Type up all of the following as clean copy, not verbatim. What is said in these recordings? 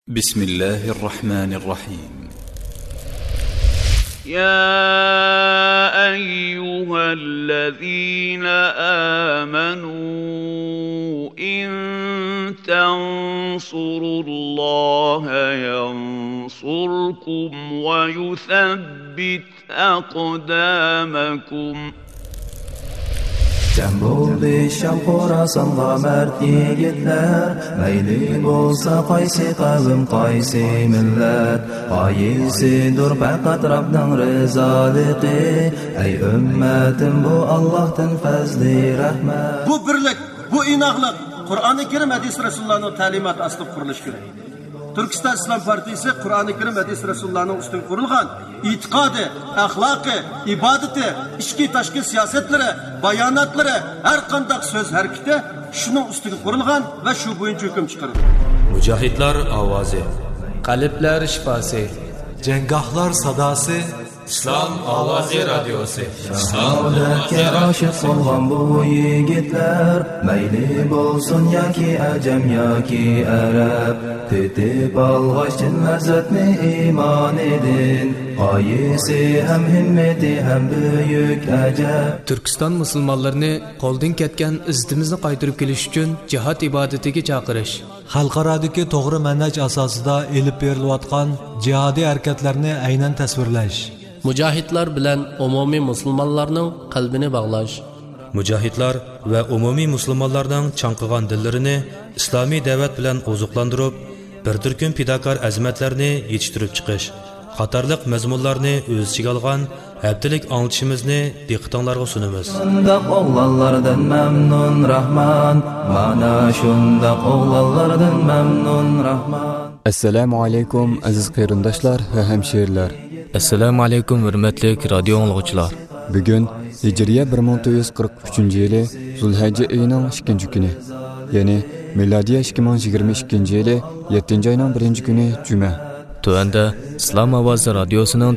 بسم الله الرحمن الرحيم. يا أيها الذين آمنوا إن تنصروا الله ينصركم ويثبت أقدامكم. Cem bo'ldi Sham Xorasanға mard yigitlar, mayli bo'lsa qaysi qavm qaysi millat, qaysidir faqat Rabbning rizoligi. Ey ummatim, bu Allohdan fazli rahmat. Bu birlik, bu inoqlik Qur'oni Karim hadis Rasulullohning ta'limoti asli qurilishi kerak. Turkiston Islom partiyasi Qur'oni Karim hadis Rasulullohning ustidan qurilgan e'tiqodi, axloqi, ibodati, ichki tashqi siyosatlari, bayonotlari, har qanday so'z harakati shuning ustiga qurilgan va shu bo'yicha hukm chiqarilgan. Mujohidlar ovozi, qalblar shifosi, janggohlar sadosi, Islom ovozi radiosi. Saodatga oshiq bo'lgan bu yigitlar, mayli bo'lsin yoki ajam yoki arab, tetib olg'ashtin lazzatni iymon edin, qaysi ham himmati ham buyuk ajab. Turkiston musulmonlarini qo'ldan ketgan izzatimizni qaytarib kelish uchun jihad ibodatiga chaqirish, xalqarodagi to'g'ri manhaj asosida elib berilayotgan jihodiy harakatlarni aynan tasvirlash, mujohidlar bilan umumiy musulmonlarning qalbini bog'lash, mujohidlar va umumiy musulmonlarning chanqigan dillarini islomiy da'vat bilan oziqlantirib, bir turkum fidokor azmatlarni yetishtirib chiqish qatorliq mazmunlarni o'z ichiga olgan haftalik anglitishimizni diqqatingizga sunamiz. Shundoq o'g'lonlardan mamnun Rahman, mana shundoq o'g'lonlardan mamnun Rahman. Assalomu alaykum aziz qarindoshlar va hamshirlar. Assalomu alaykum hurmatli radio anglovchilar. Bugun Hijriya 1443-yili Zulhijja oyining 2-kuni, ya'ni milodiya 2022-yili 7-oyning 1-kuni Juma. Tuanda Islom ovozi radiosining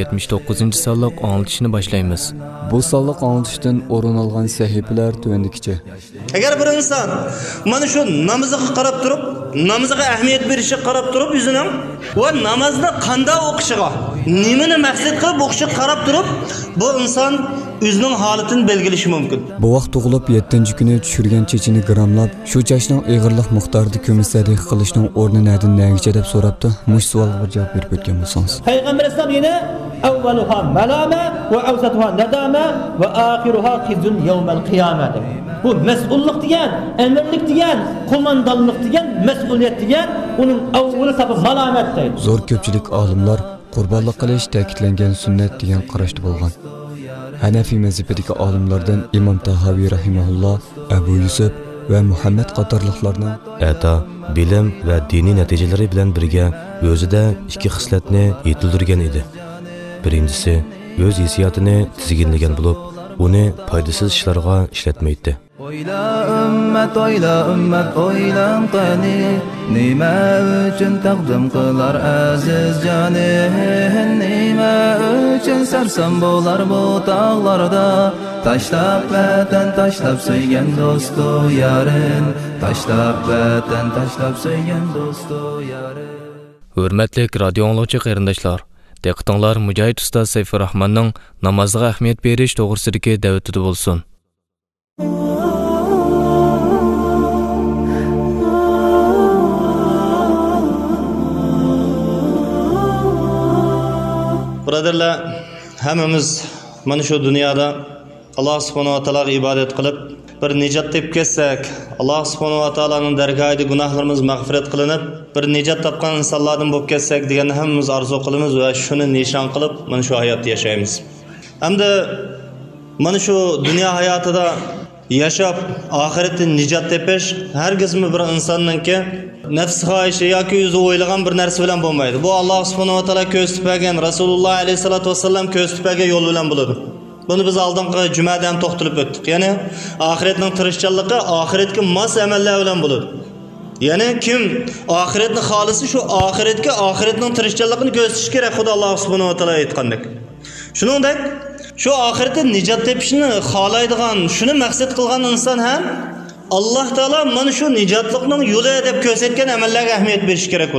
479 sonliq anglitishini boshlaymiz. Bu sonliq anglitishdan o'rin olgan sahifalar tuandikicha. Agar bir inson mana shu namoziga qarab turib, namoziga ahamiyat berishiga qarab turib, o'zining va namozni qanday o'qishiga, nimani maqsad qilib o'qishiga qarab turib, bu inson o'zining holatini belgilashi mumkin. Bu vaqt tug'ilib 7-kuni tushirgan chechini gramlab, shu chashning ig'irlik miqdorida ko'misadek qilishning o'rni nadin nagicha deb so'rabdi. Mush savolga javob berib o'tgan bo'lsangiz. Payg'ambar alayhisalom yana avvaluha malama va awsatuha nadama va oxiruha khizun yawmal qiyamah. Bu mas'ullik degan, amirlik degan, qo'mondonlik degan, mas'uliyat degan, uning avvali safi malomat deydi. Zo'r ko'pchilik olimlar qurbonlik qilish ta'kidlangan sunnat degan qarashda bo'lgan. Hanafi mazhabidagi olimlardan Imom Tahaviy rahimahulloh, Abu Yusuf va Muhammad qatorliqlarning ata, bilim va diniy natijalari bilan birga o'zida ikki xislatni yetildirgan edi. Birinchisi, o'z hissiyotini tizginlagan bo'lib, uni foydasiz ishlarga ishlatmaydi. Oyla ummat, oylan qani, nima uchun taqdim qilar aziz joni, nima uchun sarson bo'lar bu tog'larda, tashlab vatan, tashlab so'ygan do'stu yarin, tashlab vatan, tashlab so'ygan do'stu yarin. Hurmatli radio anglovchi qarindoshlar, diqqatinglar Mujohid ustoz Sayfur Rahmanning namozga ahamiyat berish to'g'risidagi da'vatida bo'lsin. Birodarlar, hammamiz mana shu dunyoda Alloh subhanahu va taologa ibodat qilib, bir nijot topib kelsak, Alloh subhanahu va taoloning dargohida gunohlarimiz mag'firat qilinib, bir nijot topgan insonlardan bo'lib kelsak deganni hammamiz orzu qilamiz va shuni nishon qilib mana shu hayotda yashaymiz. Hamda mana shu dunyo hayotida yashab oxiratda nijot topish hargizmi bir insonningki nafs xohishi yoki o'zi o'ylagan bir narsa bilan bo'lmaydi. Bu Alloh subhanahu va taolo ko'z tutmagan, Rasululloh alayhisolatu vasallam ko'z tutmagan yo'l bilan bo'ladi. Buni biz oldingi jumada ham to'xtalib o'tdik. Ya'ni oxiratning tirishchanligi oxiratga mos amallar bilan bo'ladi. Ya'ni kim oxiratni xolisi shu oxiratning tirishchanligini ko'rsatish kerak, Xudo Alloh subhanahu va taolo aytgandek. Shuningdek, shu oxiratda nijot topishni xohlaydigan, shuni maqsad qilgan inson ham Allah Taala mana shu nijotlikning yo'li deb ko'rsatgan amallarga ahamiyat berish kerak bo'ladi.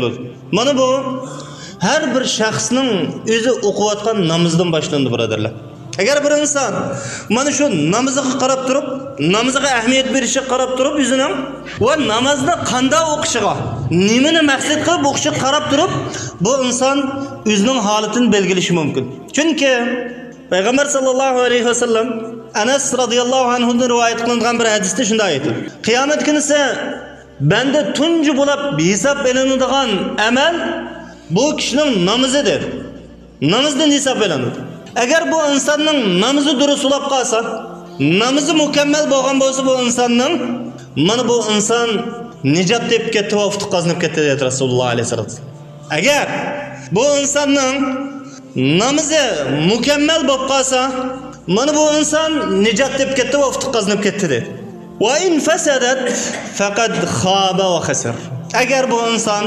Mana bu har bir shaxsning o'zi o'qiyotgan namozdan boshlanadi, birodarlar. Agar bir inson mana shu namoziga qarab turib, namoziga ahamiyat berishiga qarab turib, o'zining va namozni qanday o'qishiga, nimani maqsad qilib o'qishiga qarab turib, bu inson o'zining holatini belgilashi mumkin. Chunki Payg'ambar sallallohu alayhi vasallam Anas radhiyallohu anhudan rivoyat qilingan bir hadisda shunday aytdi: Qiyomat kunisi banda tunji bo'lib hisob elinadigan amal bu kishining namozidir. Namozdan hisob elinadi. Agar bu insonning namozi durust bo'lib qolsa, namozi mukammal bo'lgan bo'lsa, bu insonning mana bu inson nijot deb ketdi va ufq qozinib ketdi dedi Rasululloh alayhi vasallam. Agar bu insonning namozi mukammal bo'lib qolsa, mana bu inson nijot deb ketdi va ufq qozinib ketdi dedi. Va in fasadat faqad khaba va khasir. Agar bu inson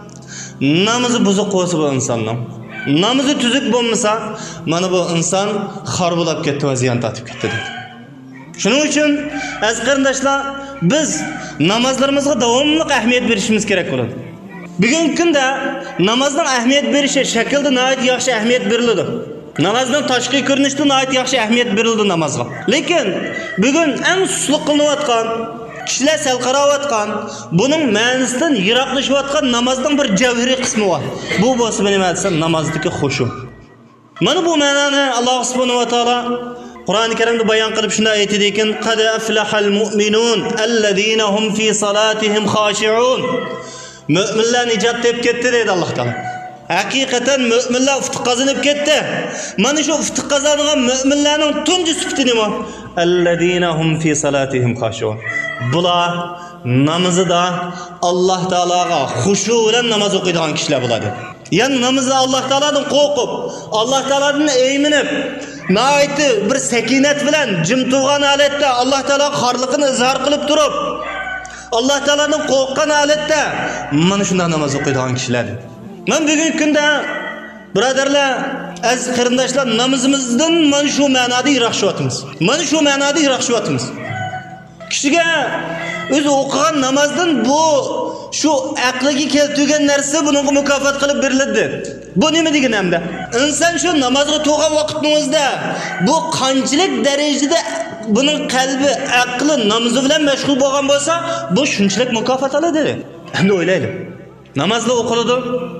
namozi buzuq bo'lsa, bu insonning namozi tuzuk bo'lmasa, mana bu inson xor bo'lib ketdi va ziyon tortib ketdi dedi. Shuning uchun aziz qarindoshlar, biz namozlarimizga davomli ahamiyat berishimiz kerak bo'ladi. Bugungi kunda namozning ahamiyat berishi shaklda nihoyat yaxshi ahamiyat beriladi. Namozning tashqi ko'rinishida nihoyat yaxshi ahamiyat berildi namozga. Lekin bugun eng susluq qilinayotgan, kishilar sal qarayotgan, buning ma'nisidan yiroqlashayotgan namozning bir javhariy qismi bor. Bu bo'lsa nima desam, namozdagi xushu. Mana bu ma'noni Alloh subhanahu va taolo Qur'oni Karimda bayon qilib shunday aytadi ekan: "Qad aflahal mu'minun allazina hum fi salatihim khashi'un." Mu'minlar nijot deb ketdi dedi Alloh taolo. Haqiqatan mu'minlar ufq qozonib ketdi. Mana shu ufq qozongan mu'minlarning tunji sifati nima? Allazina hum fi salatihim khashi'un. Bular namozida Alloh taologa xushu bilan namoz o'qiydigan kishilar bo'ladi. Ya'ni namozda Alloh taoladan qo'rqib, Alloh taoladan eyminib, nihoyatda bir sakinat bilan jim turgan holatda Alloh taolo xorliqini izhor qilib turib, Alloh taoladan qo'rqqan holatda mana shunday namoz o'qiydigan kishilar. Men bugungi kunda birodarlar, aziz qarindoshlar, namozimizdan mana shu ma'noda yiroqshyapmiz. Mana shu ma'noda yiroqshyapmiz. Kishiga o'zi o'qigan namozdan bu shu aqliga keltirgan narsa bunga mukofot qilib beriladi. Bu nima degan hamda? Inson shu namozga to'g'ri vaqtimizda bu qanchalik darajada buning qalbi, aqli namoz bilan mashg'ul bo'lgan bo'lsa, bu shunchalik mukofot oladi. Endi o'ylaylik. Namozda o'qiladi.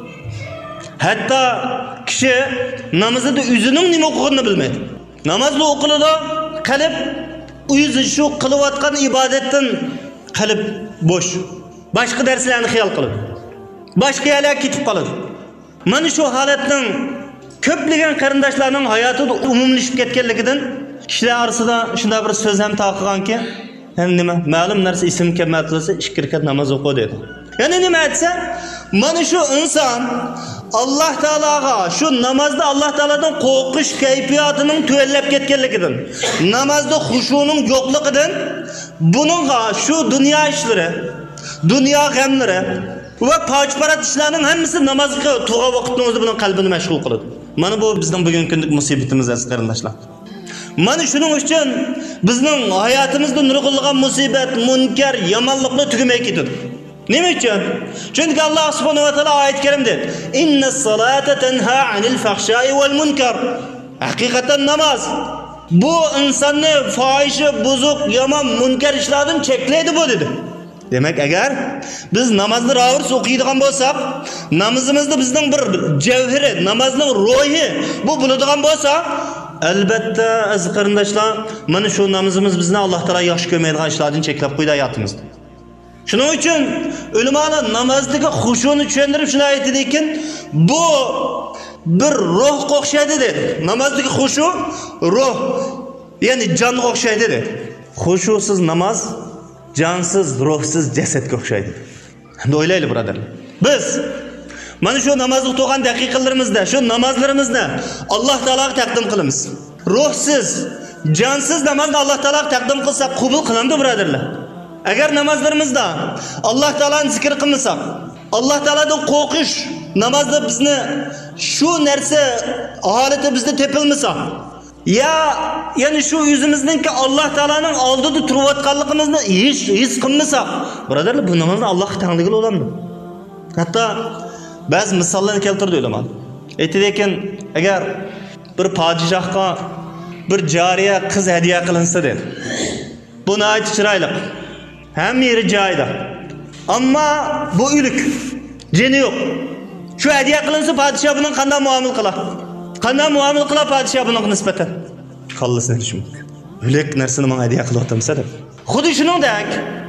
Hatto kishi namozida o'zining nima o'qiganini bilmaydi. Namozda o'qiladi, qalb o'zi shu qilayotgan ibodatdan qalb bo'sh. Boshqa darslarni xiyol qiladi. Boshqa yerlarga ketib qoladi. Mana shu holatning ko'pligan qarindoshlarning hayotida umumlashib ketganligidan kishilar orasida shunday bir so'z ham taqilganki, endi nima? Ma'lum narsa ism kelmay tursa, 2 rakat namoz o'qi dedi. Ya'ni nima aytsa, mana shu inson Alloh taolaga shu namozda Alloh taoladan qo'rqish kayfiyatining tuvallab ketganligidan, namozda xushuning yo'qligidan, buningga shu dunyo ishlari, dunyo g'amlari va pojparat ishlarning hammasi namozga to'g'ri vaqtda o'zi bilan qalbini mashg'ul qiladi. Mana bu bizning bugungi kunlik musibatimiz aziz qarindoshlar. Mana shuning uchun bizning hayotimizda nurg'ilgan musibat, munkar, yomonliklar tugmay ketadi. Nima uchun? Chunki Alloh subhanahu va taolo oyat karimda innas solata tanha anil fahsha'i wal munkar. Haqiqatan namoz bu insonni fohishi, buzuq, yomon, munkar ishlardan cheklaydi bu dedi. Demak, agar biz namozni ravurs o'qiydigan bo'lsak, namozimizda bizning bir javhari, namozning ruhi bu bo'ladigan bo'lsa, albatta aziz qarindoshlar, mana shu namozimiz bizni Alloh taolo yaxshi ko'rmaydigan ishlardan cheklab qo'ydi hayotimizda. Shuning uchun ulamolar namozdagi xushuni tushuntirib shunday aytdi ekan, bu bir ruh o'xshaydi dedi. Namozdagi xushu ruh, ya'ni jonga o'xshaydi dedi. Xushusiz namoz jonsiz, ruhsiz jasadga o'xshaydi. Endi o'ylaylik birodarlar. Biz mana shu namozga to'g'an daqiqalarimizda, shu namozlarimizni Alloh taologa taqdim qilamiz. Ruhsiz, jonsiz namozni Alloh taologa taqdim qilsak, qabul qilamdi birodarlar. Agar namozlarimizda Alloh taolani zikr qilmasak, Alloh taoladan qo'rqish namozda bizni shu narsa holati bizda tepilmasa, ya'ni shu o'zimizningki Alloh taolaning oldida turayotganligimizni his qilmasak, birodarlar, bu namozni Allohga taqdim qilib olamdi. Hatto ba'zi misollarni keltirdi ulamolar. Aytdi-ekan, agar bir podshohga bir jariya qiz hadiya qilinsa dedi. Bu nihoyat chiroyli. Hamma yeri joyida. Ammo bu o'lik. Jini yo'q. Shu hadiya qilinsa podshoh bilan qanday muomala qiladi? Qanday muomala qiladi podshoh bunga nisbatan? Qallasini hech mumkin. O'lik narsani menga hadiya qilyaptimsa deb. Xuddi shuningdek,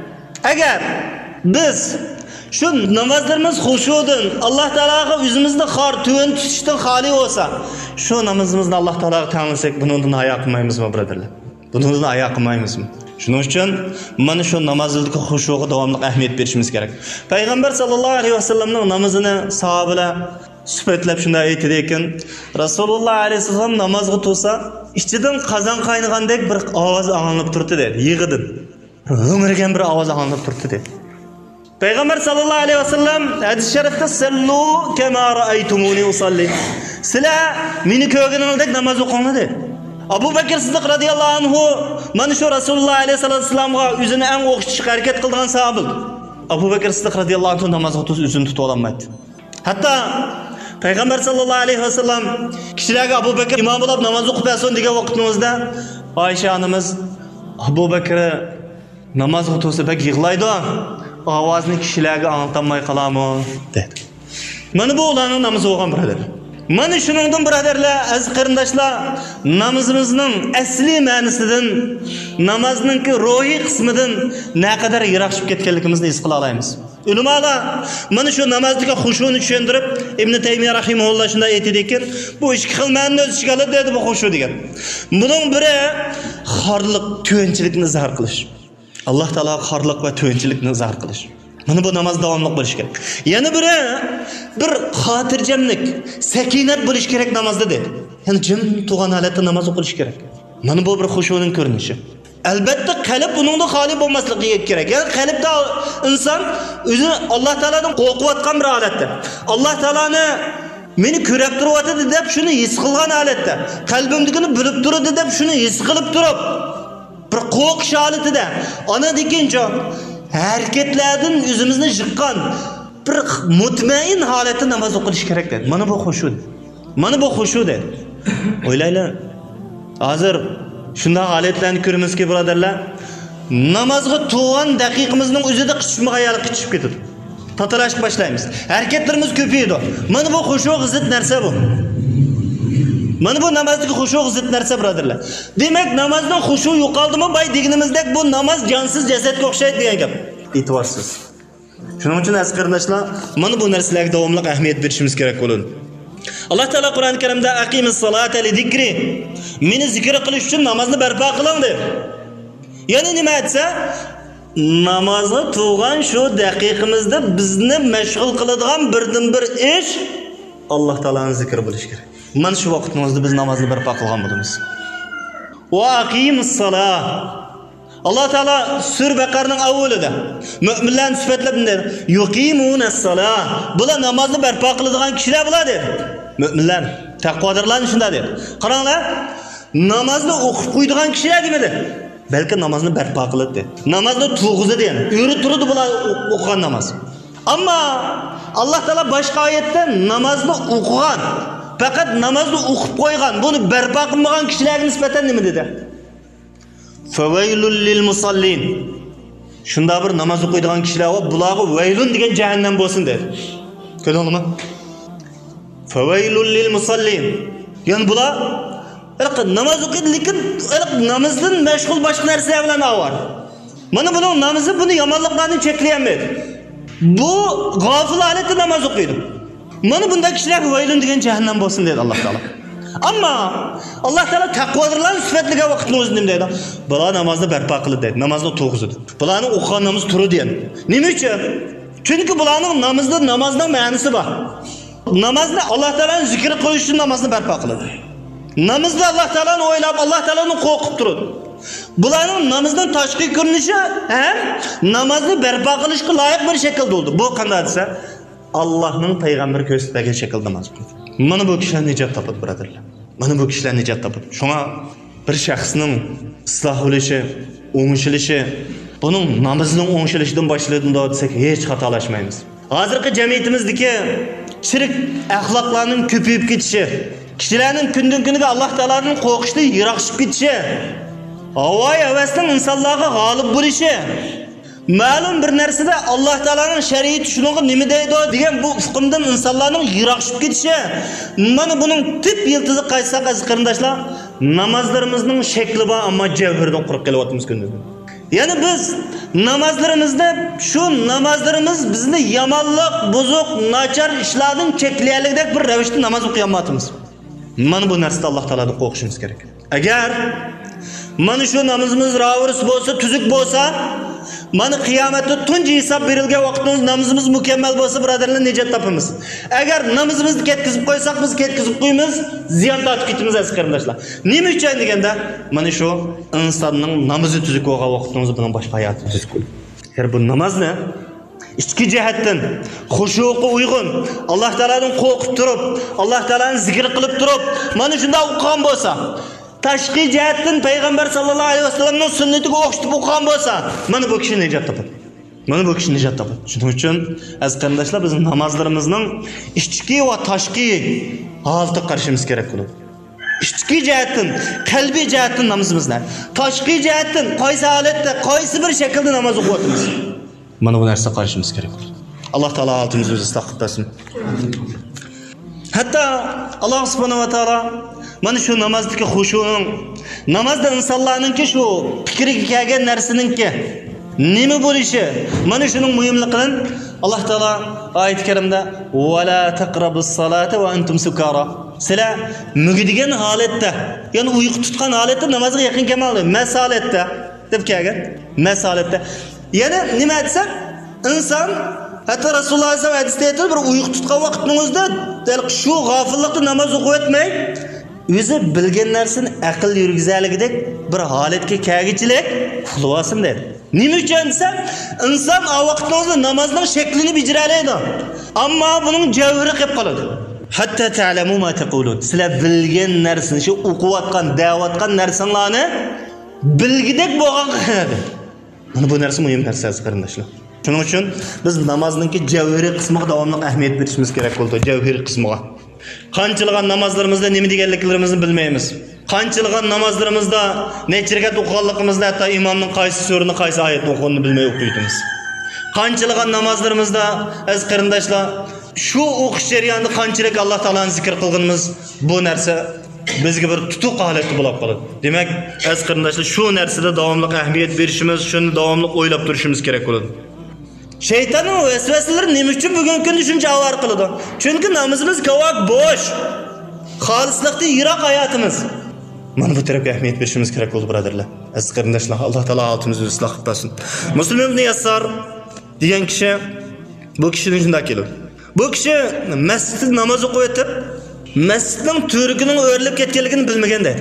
agar biz shu namozlarimiz xushudan Alloh taologa o'zimizni xor tuvan tutishdan xoli bo'lsa, shu namozimizni Alloh taologa tanlasak, bundan hayo qilmaymizmi, birodarlar? Bundan hayo qilmaymizmi? Shuning uchun mana shu namozdagi xushuga davomli ahamiyat berishimiz kerak. Payg'ambar sallallohu alayhi vasallamning namozini sahobalar suhbatlab shunday aytdi ekan, Rasululloh alayhi vasallam namozga tursa, ichidan qozon qaynagandek bir ovoz anglanib turdi dedi, yig'idan. Ho'ngirgan bir ovoz anglanib turdi dedi. Payg'ambar sallallohu alayhi vasallam hadis sharifda sallu kama ra'aytumuni usalli. Sizlar meni ko'rganingizdek namoz o'qinglar dedi. Abu Bakr Siddiq radhiyallohu anhu mana shu Rasululloh alayhi vasallamga o'zini eng o'xshash harakat qilgan sahoba. Abu Bakr Siddiq radhiyallohu anhu namozga turib o'zini tuta olmaydi. Hatto Payg'ambar sallallohu alayhi vasallam kishilarga Abu Bakr imom bo'lib namoz o'qib bersin degan vaqtimizda Oysha onamiz Abu Bakr namozga tursa bak yig'laydi. Ovozni kishilarga angltamay qolamo dedi. Mana bu ularning namozi o'qigan birodar. Mana shuningdan birodarlar, aziz qarindoshlar, namozimizning asli ma'nosidan, namozning ruhiy qismidan naqadar yiroqlashib ketganligimizni his qila olamiz. Ulamolar mana shu namozdagi xushuni tushuntirib, Ibn Taymiya rahimahulloh shunday aytdi ekan, bu ikki xil ma'noda o'z ichiga oladi dedi bu xushu degan. Buning biri xorliq, tuvanchilikni izhor qilish. Alloh taolo xorliq va tuvanchilikni izhor qilish. Mana bu namoz davomli bo'lish kerak. Yana biri bir xotirjamlik, sakinat bo'lish kerak namozda dedi. Ya'ni jim turgan holatda namoz o'qish kerak. Mana bu bir xushuning ko'rinishi. Albatta qalb buningda xoli bo'lmasligi kerak. Ya'ni qalbda inson o'zini Alloh taoladan qo'rqayotgan bir holatda, Alloh taolani meni ko'rib turyapti deb shuni his qilgan holatda, qalbimdagini bilib turadi deb shuni his qilib turib, bir qo'rqish holatida ona degancha hareketlerden yüzümüzde çıkan bir mutmain halette namaz okulish kerak dedi. Mana bu xushu. Mana bu xushu dedi. O'ylaylar. Hozir shunday holatlarni ko'ramizki, birodarlar, namozga turgan daqiqamizning o'zida qishmag'ayal qichib ketadi. Tatalashib boshlaymiz. Hareketlarimiz ko'paydi. Mana bu xushu zid narsa bu. Mana bu namozdagi xushu zid narsa birodarlar. Demak, namozdan xushu yo'qoldimi, bay deganimizdek bu namoz jonsiz jasadga o'xshaydi degan gap. E'tiborsiz. Shuning uchun aziz qarindoshlar, mana bu narsalarga davomli ahamiyat berishimiz kerak bo'ladi. Alloh taolo Qur'oni Karimda aqimis solata li zikri, meni zikr qilish uchun namozni barpo qiling dedi. Ya'ni nima aytsa, namozga turgan shu daqiqamizda bizni mashg'ul qiladigan birdan bir ish Alloh taolaning zikri bo'lishi kerak. Mana shu vaqtimizda biz namozni barpo qilgan bo'lamiz. Va aqimis solah. Alloh taolo Sur Baqarning avvalida mu'minlarni sifatlab dedi. Yuqimunas solah. Bular namozni barpo qiladigan kishilar bular dedi. Mu'minlar, taqvodorlarni shunday dedi. Qaranglar, namozni o'qib qo'yadigan kishilar demadi. Balki namozni barpo qiladi dedi. Namozni to'g'izdi dedi. Yurib turdi bular o'qigan namoz. Ammo Alloh taolo boshqa oyatda namozni o'qigan, faqat namozni o'qib qo'ygan, buni barpo qilmagan kishilarga nisbatan nima dedi? Fawaylul lil musallin. Shunda bir namoz o'qiydigan kishilar va bularga vaylun degan jahannam bo'lsin dedi. Ko'rdingizmi? Fawaylul lil musallin. Ya'ni bular namoz o'qiydi, lekin namozdan mashg'ul boshqa narsalar bilan avar. Mana buning namozi buni yomonliklardan cheklayolmaydi. Bu g'ofil holatda namoz o'qiydi. Mana bunday kishilarga vaylun degan jahannam bo'lsin dedi Alloh taolo. Ammo Alloh taolo taqvodorlarning sifatliga vaqtni o'zini nima deydi? Bular namozni barpo qildi dedi. Namozni to'g'izdi. Bularning o'qigan namoz turdi dedi. Nima uchun? Chunki bularning namozning ma'nosi bor. Namozni Alloh taolaning zikri qilish uchun namozni barpo qiladi. Namozda Alloh taolani o'ylab, Alloh taolani qo'rqib turadi. Bularning namozdan tashqi ko'rinishi ham namozni barpo qilishga loyiq bir shaklda bo'ldi. Bu qanday desa, Allohning payg'ambari ko'rsatgan shaklda namoz qildi. Mana bu kishilar nijot topadi, birodarlar. Mana bu kishilar nijot topadi. Shunga bir shaxsning isloh bo'lishi, o'ngishilishi, buning namozining o'ngishilishidan boshlanadi desak hech xatolashmaymiz. Hozirgi jamiyatimizdagi chirik axloqlarning ko'payib ketishi, kishilarning kundan kuniga Alloh taolaning qo'rqishdan yiroqlashib ketishi, havoy havasning insonlarga g'olib bo'lishi, ma'lum bir narsada Alloh taolaning shariati shunga nima deydi degan bu hukmdan insonlarning yiroqlashib ketishi. Mana buning tip yiltizi qaysa qarindoshlar, namozlarimizning shakli bor, ammo javhirdan qurib kelyapmiz kundan. Ya'ni biz namozlarimizda shu namozlarimiz bizni yomonlik, buzuq, nachar ishlardan cheklaylikdek bir ravishda namoz o'qiyapmiz. Mana bu narsada Alloh taoladan qo'rqishimiz kerak. Agar mana shu namozimiz ravurs bo'lsa, tuzuk bo'lsa, mana qiyomatda tunji hisob berilgan vaqtda namozimiz mukammal bo'lsa, birodarlar najot topamiz. Agar namozimizni ketkizib qo'ysak, biz ketkizib qo'yamiz, ziyon tortib ketamiz aziz qarindoshlar. Nima uchun deganda, mana shu insonning namozi tuzuk bo'lgan vaqtimiz bilan boshqa hayoti tuzuk bo'ladi. Agar bu namozni ichki jihatdan xushuqqa uyg'un, Alloh taoladan qo'rqib turib, Alloh taolani zikr qilib turib, mana shunda o'qigan bo'lsa, tashqi jihatdan payg'ambar sallallohu alayhi vasallamning sunnatiga o'xshatib o'qigan bo'lsa, mana bu kishi najot topadi. Mana bu kishi najot topadi. Shuning uchun aziz qarindoshlar, biz namozlarimizning ichki va tashqi holatiga qarashimiz kerak bo'ladi. Ichki jihatdan, qalbiy jihatdan namozimizlar, tashqi jihatdan qaysi holatda, qaysi bir shaklda namoz o'qiyapmiz. Mana bu narsa qarashimiz kerak bo'ladi. Alloh taolo altimizni o'zi isloh qilsin. Hatto Alloh subhanahu va taolo mana shu namozdagi xushuning, namozda insonlarningki shu fikriga kelgan narsaninki nima bo'lishi, mana shuning muhimligidan Alloh taolo oyat karimda va la taqrabus salata va antum sukara. Sizlar mugidigan holatda, ya'ni uyqu tutgan holatda namozga yaqin kelmaydi. Masalatda deb kelgan. Masalatda. Yana nima desa, inson hatto Rasululloh sollallohu alayhi vasallam hadisda bir uyqu tutgan vaqtingizda shu g'afillikda namoz o'qiyotmay, o'zi bilgan narsani aql yurgizaligidek bir holatga kelgichilik qilib dedi. Nima uchun desa, inson o vaqtda namozning shaklini bijira oladi, ammo buning javhiri qilib qoladi. Hatta ta'lamu ma taqulun. Sizlar bilgan narsani, shu o'qiyotgan, da'vatgan narsalarni bilgidek bo'lgan qiladi. Mana bu narsa muhim narsa qarindoshlar. Shuning uchun biz namozningki javhiri qismiga davomli ahamiyat berishimiz kerak bo'ldi, javhiri qismiga. Qanchilgan namozlarimizda nima deganliklarimizni bilmaymiz. Qanchilgan namozlarimizda necha rakat o'qiganligimizni, hatto imomning qaysi surani, qaysi oyatni o'qiganini bilmay o'qiymiz. Qanchilgan namozlarimizda aziz qarindoshlar, shu o'qish jarayonida qanchalik Alloh taolani zikr qilganimiz, bu narsa bizga bir tutuq holatda bo'lib qoladi. Demak, aziz qarindoshlar, shu narsada davomli ahamiyat berishimiz, shuni davomli o'ylab turishimiz kerak bo'ladi. Shaytonning vasvasalari nima uchun bugungi kunda shuncha avar qiladi? Chunki namozimiz kavak bo'sh. Xolislikdan yiroq hayotimiz. Mana bu tarafga ahamiyat berishimiz kerak bo'ldi, birodarlar. Aziz qarindoshlar, Alloh taolo altimizni isloh qilsin. Muslim ibn Yassar degan kishi, bu kishining shunday keladi. Bu kishi masjidda namoz o'qiyotib, masjidning to'rikining o'rilib ketganligini bilmagan dedi.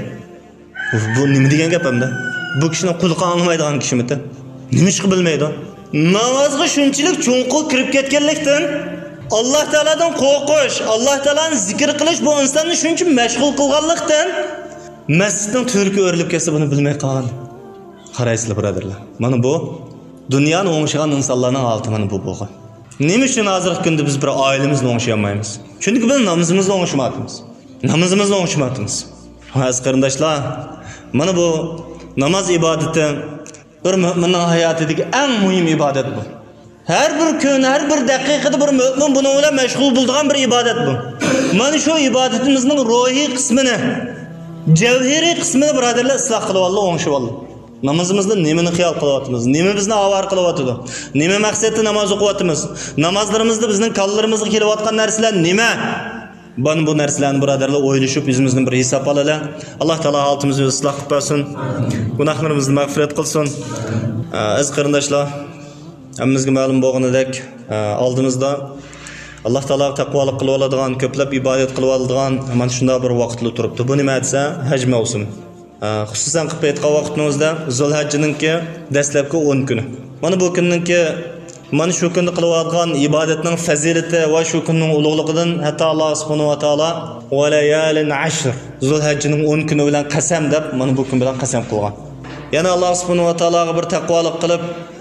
Bu nima degan gap hamda? Bu kishining qulqi olmaydigan kishimidi? Nima ish bilmaydi? Namozga shunchalik cho'nqi kirib ketganlikdan Alloh taoladan qo'rqish, Alloh taolani zikr qilish bu insonni shuncha mashg'ul qilganlikdan masjidning to'riki o'rilib ketsa buni bilmay qolgan. Qaraysizlar birodarlar. Mana bu dunyoni o'ngishgan insonlarning holati mana bu bo'lgan. Nima uchun hozirgi kunda biz bir oilamizni o'ngishmaymiz? Chunki biz namozimizni o'ngishmayapmiz. Namozimizni o'ngishmayapmiz. Aziz qarindoshlar, mana bu namoz ibodati bir mo'minning hayotidagi eng muhim ibodat bu. Har bir kun, har bir daqiqada bir mo'min buni bilan mashg'ul bo'ladigan bir ibodat bu. Mana shu ibodatimizning ruhiy qismini, javhiriy qismini birodarlar isloh qilib oldi, o'ngishib oldi. Namozimizda nimani xiyol qilyapmiz? Nima bizni avar qilyapti? Nima maqsadda namoz o'qiyapmiz? Namozlarimizda bizning qalblarimizga kelayotgan narsalar nima? Bana bu narsalarni birodarlar o'ylashib, o'zimizni bir hisob olaylik. Alloh taolo altimizni isloh qilib bersin. Gunohlarimizni mag'firat qilsin. Aziz qarindoshlar, hammamizga ma'lum bo'lganidek, oldimizda Alloh taolo taqvolik qilib oladigan, ko'plab ibodat qilib oladigan mana shunday bir vaqtlar turibdi. Bu nima desa, haj mavsumi. Xususan qilib aytgan vaqtimizda Zulhajjiningki dastlabki 10 kuni. Mana bu kunninki mana shu kunda qilayotgan ibodatning fazilati va shu kunning ulug'ligidan hatto Alloh subhanahu va taolo va layalin ashr Zulhajjining 10 kuni bilan qasam deb mana bu kun bilan qasam qilgan. Yana Alloh subhanahu va taologa bir taqvolik qilib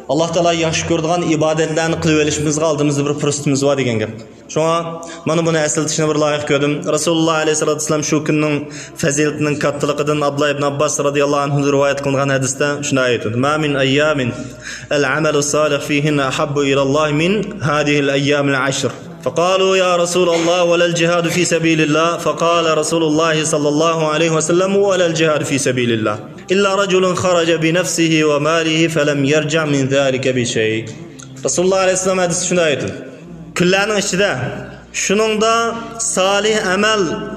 alloh taolo yaxshi ko'radigan ibodatlarni qilib olishimizga oldimizda bir fursatimiz bor degan gap. Shunga mana buni eslatishni bir loyiq ko'rdim. Rasululloh alayhisolatu vasallam shu kunning fazilatining kattaligidan Abdullah ibn Abbas radhiyallohu anhu rivoyat qilgan hadisda shunday aytadi: "Ma min ayyamin al-amalu salih fihinna ahabbu ila Allah min hadhihi al-ayyam al-ashr." فقالوا يا رسول الله ولا الجهاد في سبيل الله فقال رسول الله صلى الله عليه وسلم ولا الجهاد في سبيل الله إلا رجل خرج بنفسه وماله فلم يرجع من ذلك بشيء. رسول الله عليه السلام hadisi shunday aytdi: kunlarning ichida shuningda salih amal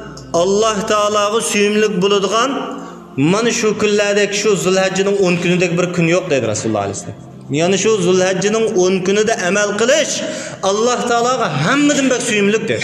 Alloh taologa suyimlik bo'ladigan mana shu kunlardagi shu Zulhajjining 10 kunidagi bir kun yo'q dedi Rasululloh alayhi vasallam. Yani şu Zulhajjining 10 kunida amal qilish Alloh taologa hammadan bak suyimlik dedi.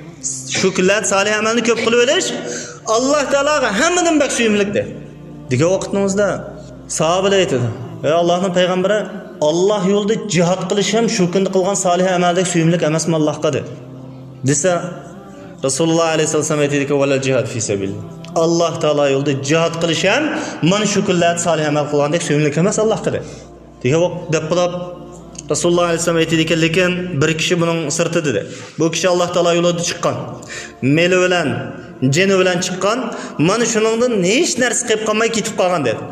Shu kunlar salih amalni ko'p qilib olish Alloh taologa hammadan bak suyimlik dedi. Degan vaqtimizda sahobalar aytadi: "Ey Allohning payg'ambari, Alloh yo'lida jihad qilish ham shu kunda qilgan salih amaldek suyimlik emasmi Allohga?" dedi. Desa Rasululloh alayhi vasallam aytadiki: "Valal jihad fi sabilillah." Alloh taolo yo'lida jihad qilish ham mana shu kunlar salih amal qilgandek suyimlik emas Allohga dedi. Degan deb qilib Rasululloh alayhi vasallam aytdiki, lekin bir kishi buning sirti dedi. Bu kishi Alloh taolo yo'lida chiqqan, meli bilan, jeni bilan chiqqan, mana shuningdan hech narsa qilib qolmay ketib qolgan dedi.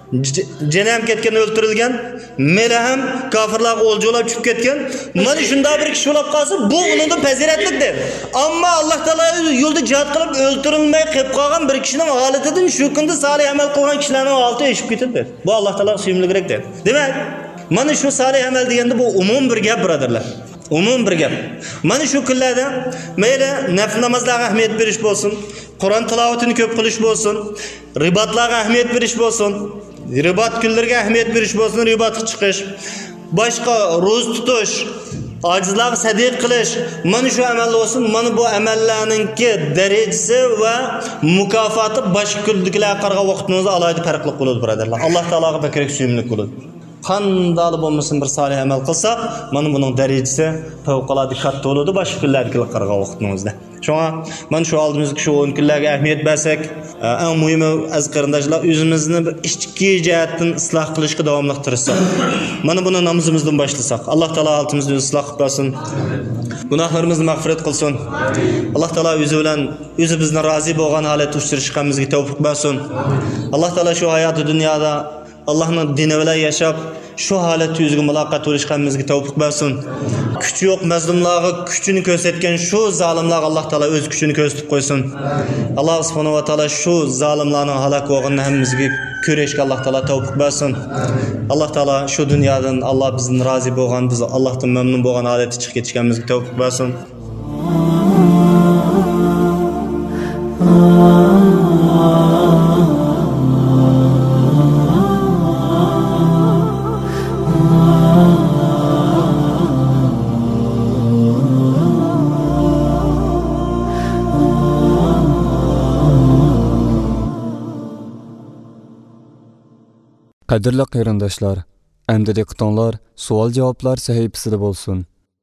Jeni ham ketgan, o'ldirilgan, meli ham kofirlarga o'ljo'lab tushib ketgan. Mana shunda bir kishi bo'lib qolsa, bu uningdan fazilatlik dedi. Ammo Alloh taolo yo'lda jihad qilib o'ldirilmay qilib qolgan bir kishining holatidan shu kunda salih amal qilgan kishilarning holati eshib ketdi dedi. Bu Alloh taologa suyimliroq dedi. Demak, mana shu salih amal deganda bu umum bir gap birodarlar. Umum bir gap. Mana shu kunlarda mayli nafl namozlarga ahamiyat berish bo'lsin, Qur'on tilovatini ko'p qilish bo'lsin, ribatlarga ahamiyat berish bo'lsin, ribat kunlarga ahamiyat berish bo'lsin, ribatga chiqish, boshqa ro'z tutish, ojizlarga sadiq qilish, mana shu amallar bo'lsin. Mana bu amallarningki darajasi va mukofoti boshqa kundagilarga qaraganda vaqtimizda alohida farqli bo'ladi birodarlar. Alloh taologa bakrak suyimlik bo'ladi. Qanday bo'lmasin bir salih amal qilsak, mana buning darajasi favqulodda katta bo'ladi boshqa kunlarga qaraganda vaqtimizda. Shunga mana shu oldimizga shu 10 kunlarga ahamiyat bersak, eng muhimi aziz qarindoshlar, o'zimizni bir ichki jihatdan isloh qilishga davomli tirishsak. Mana buni namozimizdan boshlasak, Alloh taolo altimizni isloh qilib bersin. Gunohlarimizni mag'firat qilsin. Alloh taolo o'zi bilan o'zi bizni rozi bo'lgan holatda uchrashganimizga tavfiq bersin. Alloh taolo shu hayoti dunyoda Allah'ın dini bilan yashab, shu holatda o'ziga muloqot bo'lishganimizga tavfiq bersin. Kuch yo'q mazlumlarga kuchini ko'rsatgan shu zolimlarga Alloh taolo o'z kuchini ko'rsatib qo'ysin. Alloh subhanahu va taolo shu zolimlarning halok bo'lganini hammamizga ko'rishga Alloh taolo tavfiq bersin. Alloh taolo shu dunyodan Alloh bizdan rozi bo'lgan, biz Allohdan mamnun bo'lgan holatda chiqib ketishganimizga tavfiq bersin. Qadirli qarindoshlar, endi diqqatinglar savol-javoblar sahifasida bo'lsin.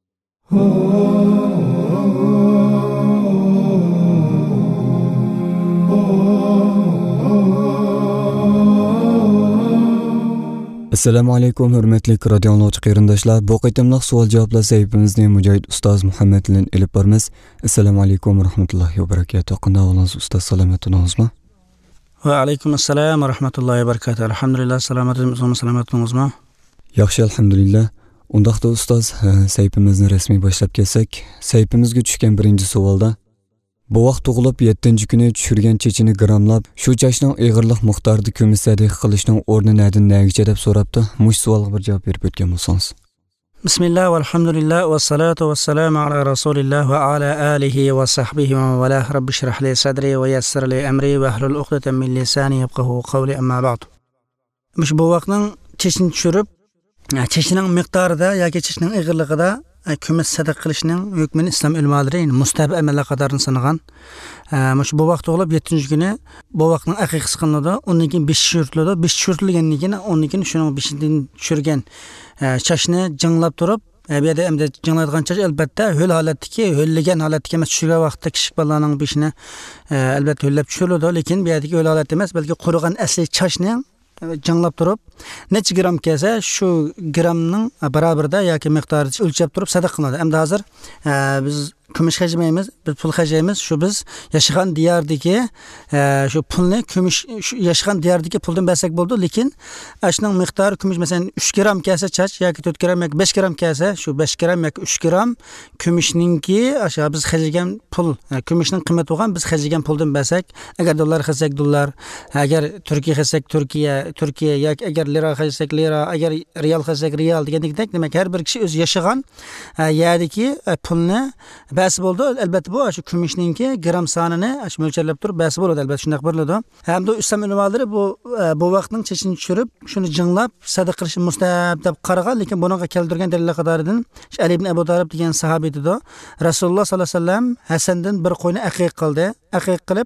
Assalomu alaykum hurmatli radio anglag'uchi qarindoshlar. Bu qitimliq savol-javoblar sahifamizni Mujohid ustoz Muhammad bilan elib boramiz. Assalomu alaykum va rahmatullohi va barakatuh. Qanday bo'lasiz ustoz, salomatingizmi? Va alaykum assalom va rahmatullohi va barakatuh. Alhamdulillah, salomatingizmi? Yaxshi, alhamdulillah. Undaqda ustoz, sayfimizni rasmiy boshlab kelsak, sayfimizga tushgan birinchi savolda bu vaqt tug'ilib 7-kuni tushirgan chechini gramlab, shu chechning ig'irlik miqdorida ko'mish sadiq qilishning o'rni nadan nagicha deb so'rabdi. Mush savolga bir javob berib o'tgan bo'lsangiz. Bismillah va alhamdulillah va salatu va salamu ala rasulillah va ala alihi va sahbihi va walah. Rabbi shrah li sadri va yassir li amri va hlul uqdatan min lisani yafqahu qawli, amma ba'd. Bu vaqtning chechini tushirib, chechining miqdorida yoki chechining ig'irligida ko'mish sadiq qilishning hukmini islom ulamolari mustahab amallar qatorida sanagan. Bu vaqt tug'ilib 7-kuni bu vaqtning aqiqasi qilinadi. Undan keyin 5 tushirtiladi. 5 tushirilgandan keyin undan keyin shuning 5dan tushirgan chashni jinglab turib, bu yerda endi jinglaydigan chash albatta ho'l holatdagi, ho'llagan holatdagi emas, tushirgan vaqtda kichik bolaning beshini albatta ho'llab tushiriladi, lekin bu yerdagi ho'l holat emas, balki qurigan asli chashning janglab turib necha gram kelsa shu gramning barobarida yoki miqdorida o'lchab turib sadaqa qiladi. Endi hozir biz kumush xajmaymiz, biz pul xajaymiz. Shu biz yashagan diyardagi shu pulni kumush yashagan diyardagi puldan bersak bo'ldi, lekin ashning miqdori kumush masalan 3 gram kelsa chach yoki 4 gram yoki 5 gram kelsa, shu 5 gram yoki 3 gram kumushninki aşağı biz xajagan pul, kumushning qiymati bo'lgan biz xajagan puldan bersak, agar dollar xajasak dollar, agar Turkiya xajasak Turkiya yoki agar lira xajasak lira, agar riyal xajasak riyal degandek, demak har bir kishi o'zi yashagan yerdagi pulni bas bo'ldi. Albatta bu shu kumushninki gram sonini shu mo'ljallab turib bas bo'ladi, albatta shunday beriladi. Hamda islom ulamolari bu vaqtning chechini tushirib, shuni jinglab sadaqa qilish mustahab deb qaragan, lekin bunga keltirgan dalillar qatoridan Ali ibn Abu Talib degan sahobiy dedi, Rasululloh sollallohu alayhi vasallam Hasandan bir qo'yni aqiq qildi. Aqiq qilib,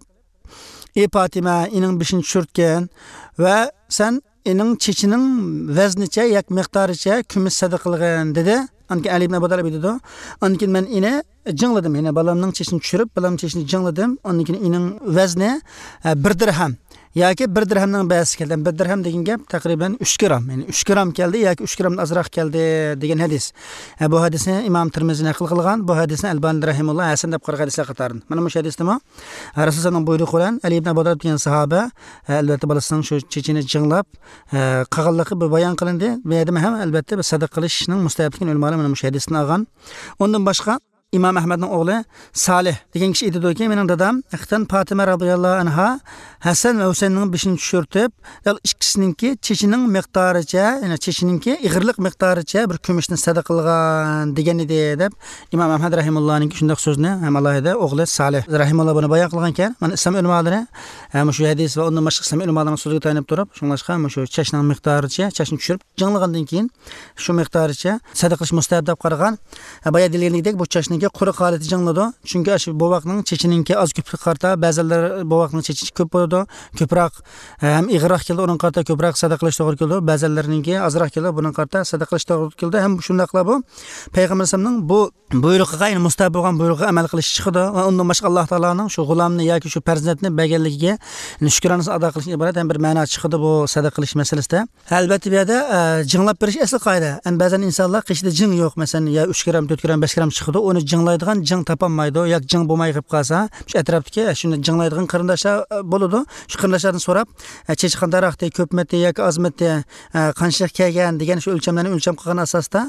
"Ey Fatima, ining beshini tushirtgan va sen ining chechining vaznicha yak miqdoricha kumush sadaqa qilgan" dedi. Anki Ali ibn Abu Talib dedi. Anki men ini jingladim, yine balamning chechini tushirib, balamning chechini jingladim. Anki ining vazni 1 dirham. Yoki 1 dirhamning basi keldi. 1 dirham degan gap taqriban 3 gram. Yani 3 gram keldi yoki 3 gramdan azroq keldi degan hadis. Bu hadisni Imom Tirmizi naql qilgan. Bu hadisni Albani rahimulloh hasan deb qaragan hadislar qatoridan. Mana bu hadisdami Rasulullohning buyruqi bilan Ali ibn Abu Talib degan sahoba albatta balasining shu chechini jinglab qilganligi bu bayon qilindi. Bu yerda ham albatta bir sadaqa qilishning mustahabligini ulamalar mana bu hadisni olgan. Undan boshqa İmam Ahmed'nin oğlu Salih degan kishi aytadi ki, mening dadam Aqtan Fatima radhiyallohu anha Hasan va Husaynning beshini tushirtib, ikkisininki chechining miqdoricha, ya'ni chechininki ig'irlik miqdoricha bir kumushni sadaqa qilgan degan edi deb Imom Ahmad rahimullohning shunday so'zni ham alohida o'g'li Salih rahimulloh buni bayon qilgan ekan. Mana islom ulamolari shu hadis va undan boshqa islom ulamolarining so'ziga tayanib turib, shunlashqa shu chechning miqdoricha, chechni tushirib jinglagandan keyin shu miqdoricha sadaqa qilish mustahab deb qaragan. Boya deganidek bu chechni quruq holati jingladi. Chunki shu bu vaqtning chechininki az ko'plik qarta, ba'zilar bu vaqtning chechi ko'p bo'ladi, ko'proq ham ig'roq keldi, uning qarta ko'proq sadaqa qilish to'g'ri keldi. Ba'zilarninki azroq keldi, buning qarta sadaqa qilish to'g'ri keldi. Ham shunday qilib bu payg'ambar sollallohu alayhi vasallam bu buyruqqa, ya'ni mustahab bo'lgan buyruqqa amal qilish chiqdi va undan boshqa Alloh taoloning shu g'ulomni yoki shu farzandni berganligiga shukronasini ado qilishga iborat ham bir ma'no chiqdi bu sadaqa qilish masalasida. Albatta bu yerda jinglab berish asl qoida. Ba'zan insonlar qishida jing yo'q, masalan ya 3 gram, 4 gram, 5 gram chiqdi, uni jinglaydigan jing topolmaydi yoki jing bo'lmay qolib qolsa, shu atrofdagi shuni jinglaydigan qarindoshlar bo'ladi. Shu qarindoshlardan so'rab, chechi qandaroqda, ko'pmati yoki ozmati, qanchalik kelgan degan shu o'lchamlarni o'lcham qilgan asosda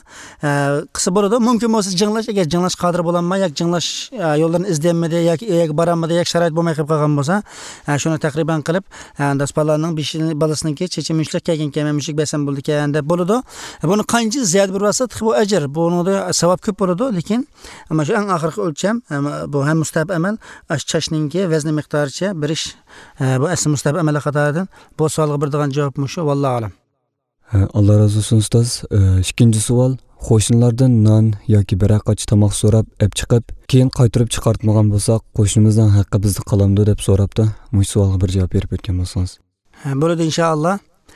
qilsa bo'ladi. Mumkin bo'lsa jinglash, agar jinglash qodir bo'lanmay yoki jinglash yo'llarini izlanmadi yoki boranmadi yoki sharoit bo'lmay qolib qolgan bo'lsa, shuni taqriban qilib, daspalarning balasiniki chechi munchlik kelgan ekan, munchlik bersam bo'ldi ekan deb bo'ladi. Buni qancha ziyod bir vosita bu ajr, bunida savob ko'p bo'ladi, lekin ama shu eng oxirgi o'lcham bu ham mustahab amal, chechninki vazni miqdoricha berish bu asl mustahab amal qatoridan. Bu savolga beradigan javobim shu, vallohu alam. Allah razı olsun ustoz. İkinci savol, qo'shnilardan non yoki biraqach tomoq so'rab olib chiqib, keyin qaytarib chiqartmagan bo'lsak, qo'shnimizdan haqqi bizda qolamdi deb so'rabdi. Bu savolga bir javob berib o'tgan bo'lsangiz. Bo'ladi inshaalloh.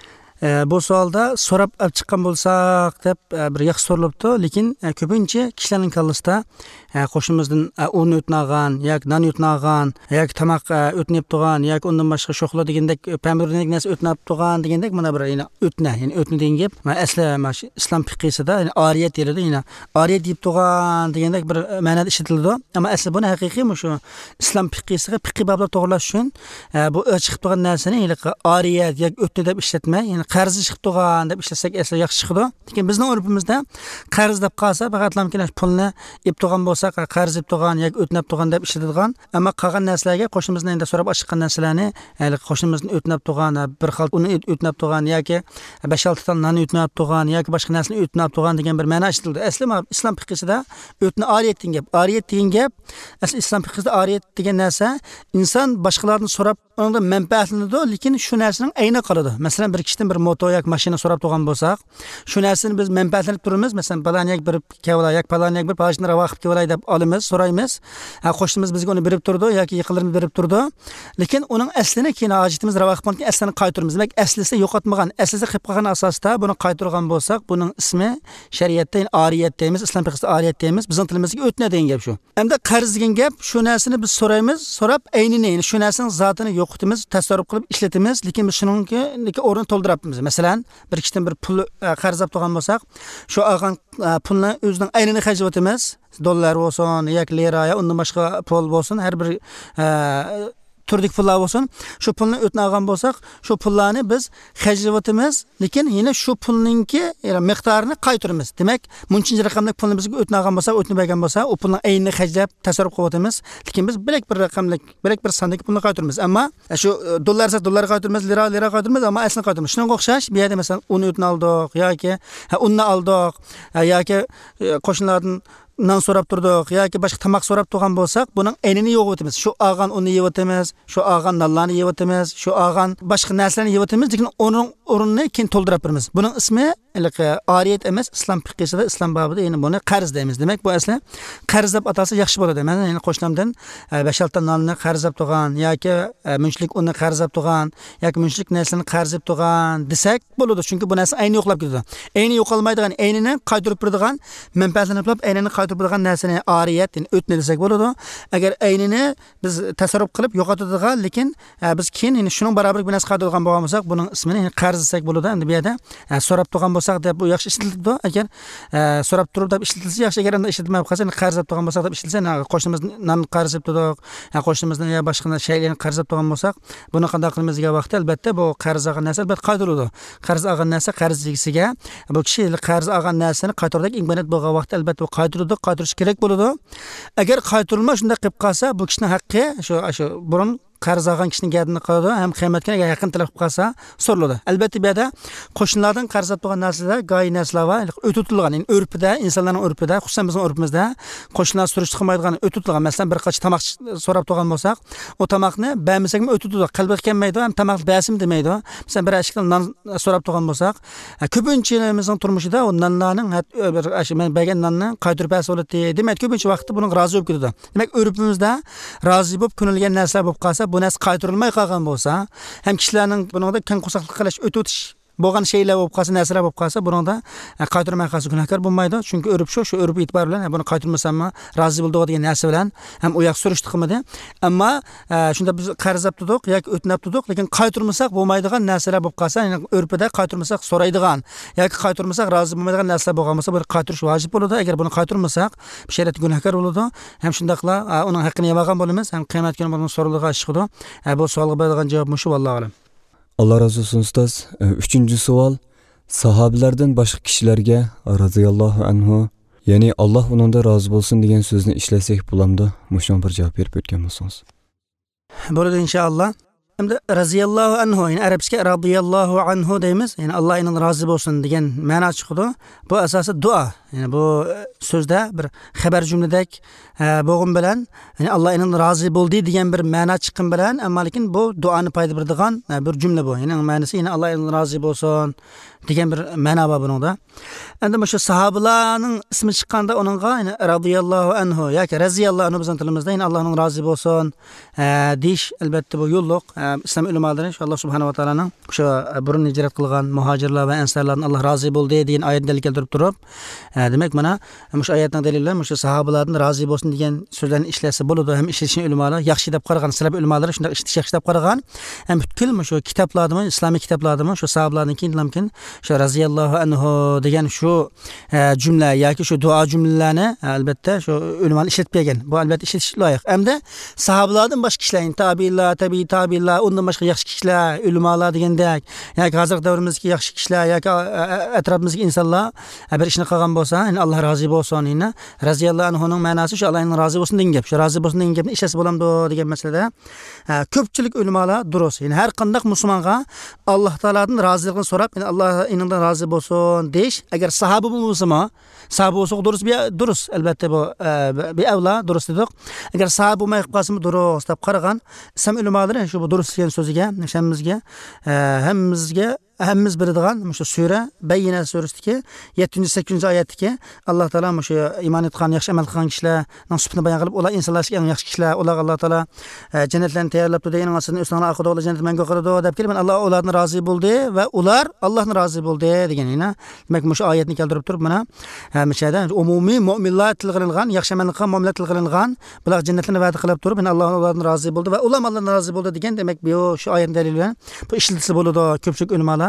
Bu savolda so'rab olib chiqqan bo'lsak deb bir yaxshi so'ralibdi, lekin ko'pincha kishilarning kallasida qo'shnimizdan un o'tnagan yoki non o'tnagan yoki tomoq o'tnib turgan yoki undan boshqa sho'xla degandek pomidornik narsa o'tnab turgan degandek mana bir o'tna, ya'ni o'tni degan gap asli islom fiqhisida oriyat deyiladi, ya'ni oriyat deb turgan degandek bir ma'noda ishlatiladi. Ammo asli buni haqiqiy shu islom fiqhisiga fiqhiy bablar to'g'rilash uchun bu chiqib turgan narsani oriyat yoki o'tni deb ishlatmay, ya'ni qarz chiqib turgan deb ishlasak asli yaxshi chiqadi. Lekin bizning urfimizda qarz deb qolsa faqat pulni ib turgan bo'lsa, qarz ib turgan yoki o'tnab turgan deb ishlatadigan, ammo qolgan narsalarga qo'shnimizdan endi so'rab chiqqan narsalarni, qo'shnimizning o'tnab turgan, bir xil uni o'tnab turgan yoki 5-6 ton non o'tnab turgan yoki boshqa narsani o'tnab turgan degan bir ma'no ishlatildi. Asli islom fiqhisida o'tni oriyat degan gap. Oriyat degan gap asli islom fiqhisida oriyat degan narsa inson boshqalardan so'rab undan manfaatlanadi, lekin shu narsaning ayni qoladi. Masalan, bir kishidan bir moto yoki mashina so'rab turgan bo'lsak, shu narsani biz manfaatlanib turamiz. Masalan, palaniyak bir kavla yoki palaniyak bir pajni ravo qilib kelay deb olamiz, so'raymiz. Qo'shnimiz bizga uni berib turdi yoki yaqinlarimiz berib turdi. Lekin uning aslini keyin hojatimiz ravo qilib qolgan aslini qaytaramiz. Demak, aslisi yo'qotmagan, aslisi qilib qolgan asosda buni qaytargan bo'lsak, buning ismi shariatda oriyat deymiz, islom fiqhisida oriyat deymiz. Bizning tilimizga o'tna degan gap shu. Hamda qarz degan gap shu narsani biz so'raymiz, so'rab aynini, shu narsaning zotini yo'qotimiz, tasarruf qilib ishlatamiz, lekin biz shuningki o'rnini to'ldirib so'rabmiz. Masalan, bir kishidan bir pul qarz olib turgan bo'lsak, shu olgan pulni o'zining aynini xarjlayotimiz. Dollar bo'lsin, yoki lira, yo undan boshqa pul bo'lsin, har bir turdik pullar bo'lsin, shu pulni o'tni olgan bo'lsak, shu pullarni biz xarjlayotimiz, lekin yana shu pulningki miqdorini qaytaramiz. Demak, munchinchi raqamli pulni bizga o'tni olgan bo'lsak, o'tni bergan bo'lsak, u pulning aynini xarjlab tasarruf qilyotimiz, lekin biz bilak bir raqamlik, bilak bir sondagi pulni qaytaramiz. Ammo shu dollar qaytaramiz, lira qaytaramiz, ammo aslini qaytaramiz. Shunga o'xshash, bu yerda masalan, uni o'tni oldik yoki unni oldik yoki qo'shnilardan non so'rab turdik yoki boshqa tamoq so'rab turgan bo'lsak, buning aynini yo'q etamiz. Shu olgan uni yeb o'tamiz, shu olgan nonlarni yeb o'tamiz, shu olgan boshqa narsalarni yeb o'tamiz, lekin onun o'rnini keyin to'ldirib beramiz. Buning ismi ariyat emas, islom fiqhisida, islom babida ya'ni buni qarz deymiz. Demak, bu asli qarz deb atalsa yaxshi bo'ladi. Men ya'ni qo'shnimdan 5-6 nonni qarz deb turgan yoki munchlik unni qarz deb turgan yoki munchlik narsani qarz deb turgan desak bo'ladi. Chunki bu narsa ayni yo'qlab ketadi. Ayni yo'qolmaydigan, aynini qaytarib beradigan, manfaatini to'plab aynini qaytarib beradigan narsani ariyat, ya'ni o'tni desak bo'ladi. Agar aynini biz tasarruf qilib yo'qotadigan, lekin biz keyin ya'ni shuning barobar bir narsa qaytaradigan bo'lsak, buning ismini qarz desak bo'ladi. Endi bu yerda so'rab turgan deb bu yaxshi ishlatiladi. Agar so'rab turib deb ishlatilsa yaxshi, agar unda ishlatilmay qolsa, qarz deb turgan bo'lsak deb ishlatilsa, qo'shnimiz non qarz deb turdik, qo'shnimizdan ya boshqa shaylarni qarz deb turgan bo'lsak, buni qanday qilmizga vaqtda albatta bu qarz olgan narsa albatta qaytariladi. Qarz olgan narsa qarz egasiga, bu kishi qarz olgan narsani qaytardik imkoniyat bo'lgan vaqtda albatta qaytaradi, qaytarish kerak bo'ladi. Agar qaytarilmay shunday qilib qolsa, bu kishining haqqi shu burun qarz olgan kishining gapini qiladi, ham qiyomatga yaqin talab qilsa so'riladi. Albatta bu yerda qo'shnilardan qarz olib turgan narsalar, go'y narsalar va o'tutilgan, ya'ni urfida, insonlarning urfida, xususan bizning urfimizda qo'shnilar surishti qilmaydigan o'tutilgan, masalan bir qacha tomoq so'rab turgan bo'lsak, o tomoqni bermasakmi o'titadi, qalbiga kelmaydi, ham tomoq bersim demaydi. Masalan bir ashkal non so'rab turgan bo'lsak, ko'pinchaligimizning turmushida o nonlarning men bergan nonni qaytarib bersa bo'ladi demaydi. Ko'pincha vaqtda buni rozi bo'lib ketadi. Demak, urfimizda rozi bo'lib ko'nilgan narsalar bo'lib qolsa, bu narsa qaytarilmay qolgan bo'lsa, ham kishilarning buningda keng qo'saqlik qilish, o'tish bo'lgan shaylar bo'lib qolsa, narsalar bo'lib qolsa, buningda qaytarmay qolsa gunohkor bo'lmaydi. Chunki urf shu urf e'tibor bilan buni qaytarmasammi rozi bo'ldi degan narsa bilan ham u yoq surishti qilmadi. Ammo shunda biz qarz olib turdik yoki o'tnab turdik, lekin qaytarmasak bo'lmaydigan narsalar bo'lib qolsa, ya'ni urfida qaytarmasak so'raydigan yoki qaytarmasak rozi bo'lmaydigan narsalar bo'lgan bo'lsa, buni qaytarish vojib bo'ladi. Agar buni qaytarmasak, shariat gunohkor bo'ladi. Ham shundaqla uning haqqini yemagan bo'lamiz, ham qiyomat kuni buni so'riliga chiqadi. Bu savolga beradigan javob shu, vallohu alam. Allah razı olsun ustoz. 3. savol. Sahabelerden başka kişilerge radıyallahu anhu, yani Allah onunda razı olsun degan so'zni ishlasak bo'lamdi? Mushun bir javob berib o'tgan bo'lsangiz. Bo'ladi inshaalloh. Endi raziyallohu anhu, ya'ni arabcha radiyallohu anhu deymiz. Ya'ni Alloh ining rozi bo'lsin degan ma'no chiqadi. Bu asosi duo. Ya'ni bu so'zda bir xabar jumladek bo'g'im bilan, ya'ni Alloh ining rozi bo'ldi degan bir ma'no chiqqan bilan, ammo lekin bu duoni paydo beradigan bir jumla bu. Ya'ni ma'nosi ya'ni Alloh ining rozi bo'lsin degan bir ma'no bor buningda. Endi shu sahobalarning ismi chiqqanda uningga ya'ni radiyallohu anhu yoki raziyallohu anhu bizning tilimizda ya'ni Allohning rozi bo'lsin deyish albatta bu yo'lliq. İslam ulemalari inşallah subhanahu wa ta'alaning shu burun hijrat qilgan muhojirlar va ansarlardan Allah rozi bo'ldi degan oyatni dalil keltirib turib, demak mana shu oyatning dalillari shu sahobalardan rozi bo'lsin degan so'zlarni ishlasa bo'ladi. Ham ishlashni ulamolar yaxshi deb qaragan, salaf ulemalari shunday ishtish yaxshi deb qaragan. Ham butkul shu kitoblarda, islomiy kitoblarda shu sahobalarning keyin mumkin shu raziyallohu anhu degan shu jumla yoki shu duo jumlalarni albatta shu ulamolar ishlatib bergan. Bu albatta ishlatish loyiq. Hamda sahobalardan boshqa kishilar, tabi'lar, undan boshqa yaxshi kishilar, ulamolar degandek, yoki hozirgi davrimizdagi yaxshi kishilar yoki atrofimizdagi insonlar bir ishni qilgan bo'lsa, ya'ni Alloh rozi bo'lsin, ya'ni raziyallohu anhuning ma'nosi shu Allohning rozi bo'lsin degan gap. Shu rozi bo'lsin degan gapni ishlasa bo'lamdi degan masalada ko'pchilik ulamolar durust. Ya'ni har qanday musulmonga Alloh taoladan roziligini so'rab, ya'ni Alloh iningdan rozi bo'lsin deyish, agar sahoba bo'lsa-mi, sahoba bo'lsa durust, albatta bu avla durust dedik. Agar sahoba bo'lmay qolsa-mi durust deb qaragan. Islom ulamolari shu durust degan so'ziga, hammamiz biladigan shu sura Bayyina surasidagi 7-8 oyatdagi Alloh taolo shu iymon etgan, yaxshi amal qilgan kishilarning sifatini bayon qilib, ular insonlarga eng yaxshi kishilar, ular Alloh taolo jannatlarni tayyorlab turdi, degan asosini o'slarning aqida ular jannat menga qiladi deb kelib, Alloh ularni rozi bo'ldi va ular Allohning rozi bo'ldi degan. Demak, shu oyatni keltirib turib, mana mishada umumiy mu'minlar tilg'irilgan, yaxshi amal qilgan mu'minlar tilg'irilgan, bular jannatlarni va'da qilib turib, Alloh ularni rozi bo'ldi va ular Allohning rozi bo'ldi degan. Demak, bu shu oyatning dalili bilan bu ishlatilsa bo'ladi. Ko'pchilik ulamolar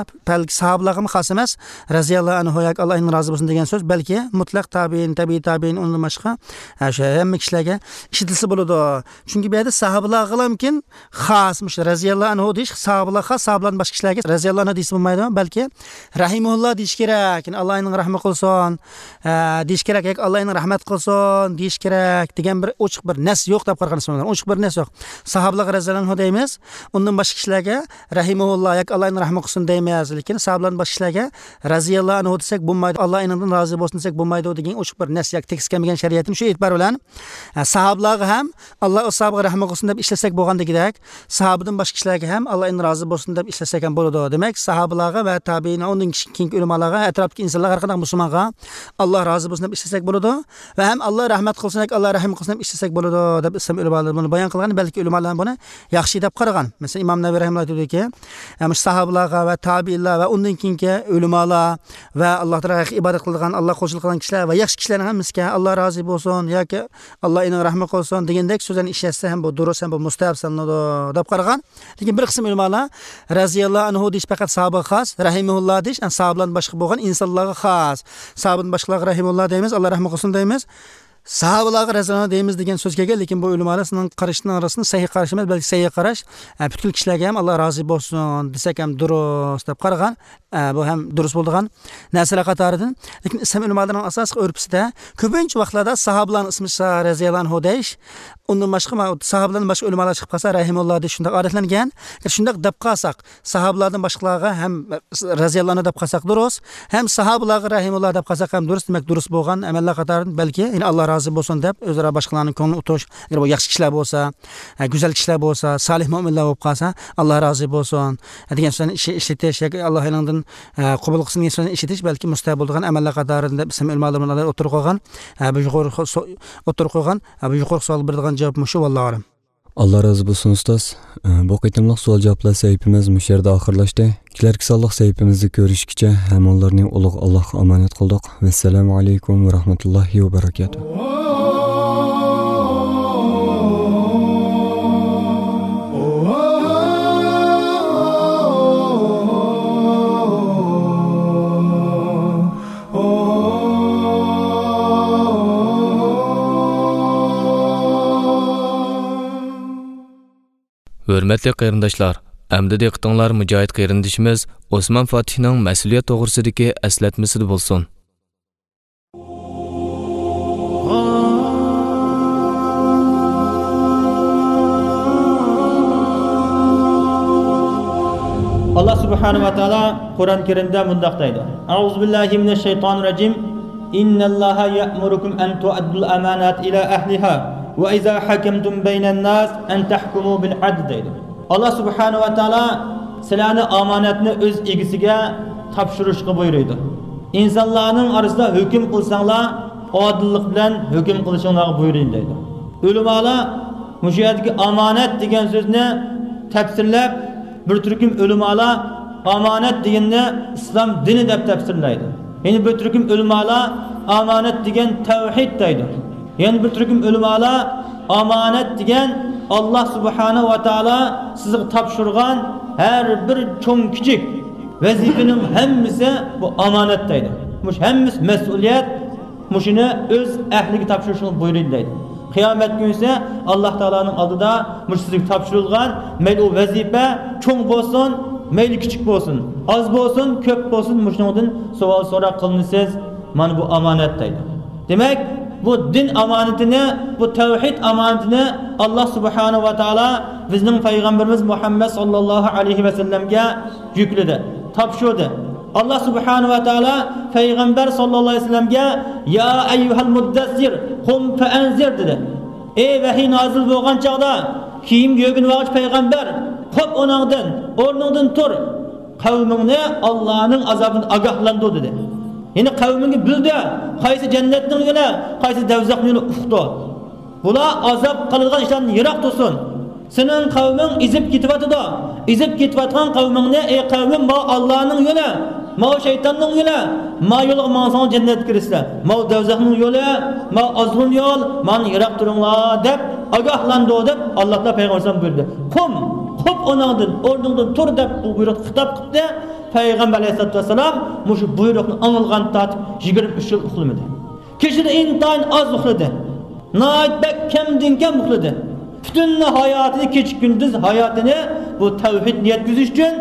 balki sahobalarga xos emas, raziyallohu anhu yak Allohning rozi bo'lsin degan so'z balki mutlaq tabiin, tabiin undan boshqa o'sha hamma kishilarga ishlatilsa bo'ladi. Chunki bu yerda sahobalarga mumkin xos, raziyallohu anhu deyish sahobalarga xos, sahobalardan boshqa kishilarga raziyallohu anhu deysa bo'lmaydi, balki rahimulloh deyish kerak. Allohning rahmat qilsin, deyish kerak, yak Allohning rahmat qilsin deyish kerak degan bir ochiq bir nas yo'q deb qaraymiz. Ochiq bir nas yo'q. Sahobalarga raziyallohu anhu deymiz, undan boshqa kishilarga rahimulloh yak Allohning rahmat qilsin deymiz. Lekin sahobalardan boshqa kishilarga raziyallohu anhu desak bo'lmaydi, Allohning rozi bo'lsin desak bo'lmaydi degan ochiq bir nas yo'q. Tekst kelmagan shariatning shu e'tibor bilan sahobalarga ham Alloh sahobaga rahmat qilsin deb ishlasak bo'lgandagidek, sahobadan boshqa kishilarga ham Allohning rozi bo'lsin deb ishlasak ham bo'ladi. Demak, sahobalarga va tabiin, undan keyingi ulamolarga, atrofdagi insonlarga, har qanday musulmonga Alloh rozi bo'lsin deb ishlasak bo'ladi va ham Alloh rahmat qilsin, Alloh rahim qilsin deb ishlasak bo'ladi deb islom ulamolar buni bayon qilgan. Balki ulamolar buni yaxshi deb qaragan. Masalan, Imom Navoiy rahimahulloh dediki, sahobalarga va tabiinlar va undan keyingi ulamolar va Alloh taologa ibodat qilgan, Alloh qo'shil qilgan kishilar va yaxshi kishilarning hammasiga Alloh rozi bo'lsin yoki Allohning rahmat qilsin degandek so'zlarni ishlatsa ham bu durust, ham bu mustahab sanaladi deb qaragan. Lekin bir qism ulamolar raziyallohu anhu deyish faqat sahobaga xos, rahimulloh deyish sahobalardan boshqa bo'lgan insonlarga xos. Sahobadan boshqalarga rahimulloh deymiz, Alloh rahmat qilsin deymiz. Sahobalarga raziyallohu deymiz degan so'z kelgan, lekin bu ulamolarning qarashining orasida sahih qarash emas, balki sahih qarash, butkul kishilarga ham Alloh rozi bo'lsin desak ham durust deb qaragan. Bu ham durust bo'lgan narsalar qatoridan. Lekin islom ulamolarining asosiy urfida ko'pincha vaqtlarda sahobalarning ismi raziyallohu anhu deyish, undan boshqa sahobalardan boshqa ulamolar chiqib qolsa rahimulloh deyish shunday odatlangan. Shunday deb qolsak, sahobalardan boshqalarga ham raziyallohu anhu deb qolsak durust, ham sahobalarga rahimulloh deb qolsak ham durust. Demak, durust bo'lgan amallar qatoridan balki Alloh rozi bo'lsin deb o'zaro boshqalarning ko'nglini o'tish, agar bu yaxshi kishilar bo'lsa, go'zal kishilar bo'lsa, solih mu'minlar bo'lib qolsa, Alloh rozi bo'lsin degan so'zni ishlatish yoki Allohning qabul qilsin degan so'zni ishlatish balki mustahab bo'lgan amallar qatoridan deb islom ulamolari o'tirib qo'ygan. Bu yuqori savol beradigan javob mushu, vallohu alam. Allah razı bo'lsin ustoz. Bu qitimliq savol javoblar sayfimiz bu yerda oxirlashdi. Kelarki sonliq sayfimizni ko'rishgacha ham ularning ulug' Allohga omonat qildik. Assalomu alaykum va rahmatullohi va barakatuh. Hörmətli qarindaşlar, əmdi diqqətinizlər mücahid qarindişimiz Osman Fatihning məsuliyyət toğrusudakı əslatmasida bolsun. Allah subhanahu wa ta'ala Kur'an-ı Kerim'de mundaq deydi. Euzubillahimineşşeytanirracim. İnnallaha ya'murukum an tu'addul amanat ila ahliha ve iza hakemtum beynen nas an tahkumu bil adl deydi. Allah subhanahu wa ta'ala sizlarni amanatni o'z egisiga topshirishga buyurdi. İnsanlarning orasida hukm qilsanglar, odillik bilan hukm qilishinglarga buyurdi deydi. Ulamolar mushayadagi amanat degan so'zni tafsirlab, bir turkum ulamolar amanat deganni islom dini deb tafsirlaydi. Ya'ni bir turkum ulamolar amanat degan tavhid deydi. Yani bir turkum ulamolar amanat degan Allah subhanahu wa ta'ala sizga topshirgan her bir cho'ng kichik vazifaning hammasi bu amanat deydi. Mush hammasi mas'uliyat, mushuni o'z ahliga topshirishni buyurdi deydi. Qiyomat kuni esa Alloh taolaning oldida mush sizga topshirilgan mayli u vazifa cho'ng bo'lsin, mayli kichik bo'lsin, oz bo'lsin, ko'p bo'lsin, mushundan savol so'roq qilinasiz, mana bu amanat deydi. Demak, bu din amanatini, bu tavhid amanatini Allah subhanahu wa ta'ala bizning payg'ambarimiz Muhammad sallallohu alayhi va sallamga yukladi, topshirdi. Allah subhanahu wa ta'ala payg'ambar sallallohu alayhi va sallamga ya ayyuhal muddassir qum fa anzir dedi. Ey vahiy nozil bo'lgan chaqda kiyim yo'ginmoqchi payg'ambar, qop o'rningdan tur. Qavmingni Allohning azobidan ogohlantir dedi. Yine kavmini bildi, qaysi jannatning yo'li, qaysi do'zaxning yo'li uqdi. Bular azab qilgan ishlarni yiroq tursin. Sening qavming izib ketyapti. Izib ketyapgan qavmingni, ey qavmim, ma Allohning yo'li, ma shaytonning yo'li, ma yo'lga mansang jannatga kirsizlar. Ma do'zaxning yo'li, ma azg'un yo'l, mani yiroq turinglar deb ogohlandi deb Allohlar payg'ambarimiz buyurdi. Qop o'rningdan tur deb bu buyruq xitob qildi. Peygamber Aleyhisselatü Vesselam muşu buyruğunu anılgan tatip 23 yıl uxlamadı. Kişide intayın az uxladı. Nait bek kemdinken uxladı. Bütün hayatını keçik gündüz hayatını bu tevhid yetküzüş için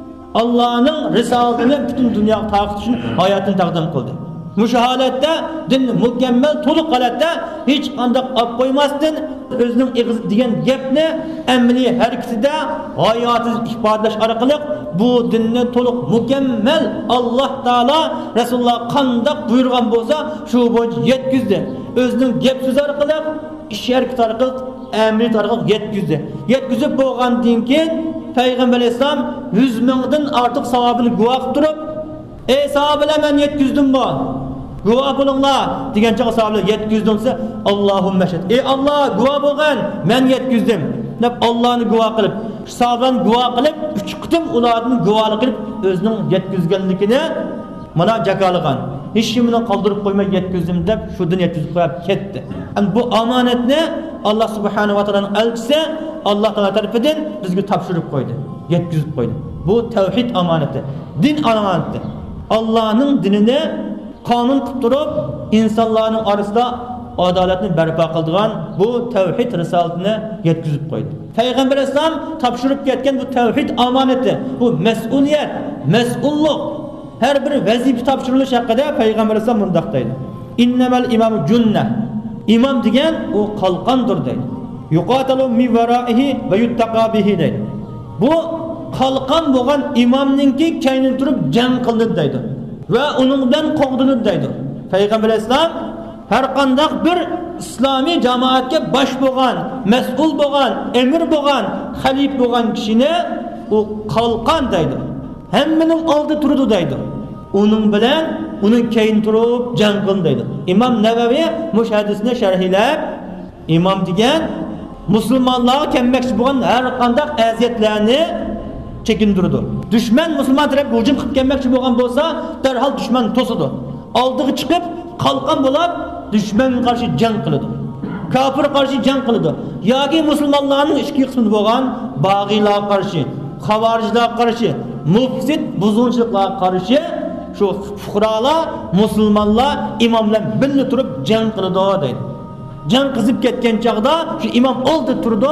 Allah'ın risaletini bütün dünya takip için hayatını takdim kıldı. Müşahalette dinni mükemmel toluk halatda hiç andak ap koymasdın özünün ağzı diyen gepni emli hareketide hayatı ifadelaş arkalık bu dinni toluk mükemmel Allah Teala Resulullah kandak buyurgan bolsa şu boyunca yetkizdi. Özünün gep söz arkalık iş hareketi arkalık emri arkalık yetkizdi. Yetkizip bolgandan keyin Peygamber Aleyhisselam 100 mingden artık savabını guvak durup ey sahabeler ben yetkizdim bu. Guvah bulunlar degan chaqa sahabeler yetkizdiimsa Allohumma shahid. Ey Allah guvah bo'lgan men yetkizdim deb Allohni guvah qilib, sahabelarni guvah qilib 3 qitim ularni guvahlik qilib o'zining yetkizganligini mana jakalagan. Hech kimni qoldirib qo'ymay yetkizdim deb shundan yetkizib qo'yib ketdi. Bu omonatni Alloh subhanahu va taolaning elchisi Alloh taolo tarafidan bizga topshirib qo'ydi, yetkizib qo'ydi. Bu tavhid omonati, din omonati. Allohning dinini qonun qilib turib insonlarning orasida adolatni barpo qiladigan bu tavhid risolatini yetkazib qo'ydi. Payg'ambar alayhisalom topshirib ketgan bu tavhid omonati, bu mas'uliyat, mas'ullik, har bir vazifa topshirilish haqida Payg'ambar alayhisalom mundaq deydi. Innamal imamu junnah. Imom degan u qalqondir deydi. Yuqatalu min varaihi va yuttaqa bihi deydi. Bu qalqon bo'lgan imomningki kaynin turib jang qildi deydi. Ve onundan qo'g'dilib deydi. Payg'ambar alayhisalom har qanday bir islomiy jamoatga bosh bo'lgan, mas'ul bo'lgan, emir bo'lgan, xalif bo'lgan kishini u qalqon deydi. Hammaning oldi turdi deydi. Uning bilan uning keyin turib jang qildi deydi. Imom Navaviy mush hadisni sharhlab imom degan musulmonlarga kelmoqchi bo'lgan har qanday aziyatlarni çekindirdi. Düşman Müslüman taraf hücum qilib kelmoqchi bo'lgan bo'lsa, darhol düşman to'sidi. Oldiga chiqib, qalqon bo'lib, düşmanga qarshi jang qiladi. Kafir qarshi jang qiladi. Yoki musulmonlarning ikki qismi bo'lgan bag'iylarga qarshi, xavarijlarga qarshi, mufsid buzg'unchiliklarga qarshi shu fuqarolar, musulmonlar imomlar birga turib jang qiladi deydi. Jang qizib ketgan chaqda shu imom oldi turdi.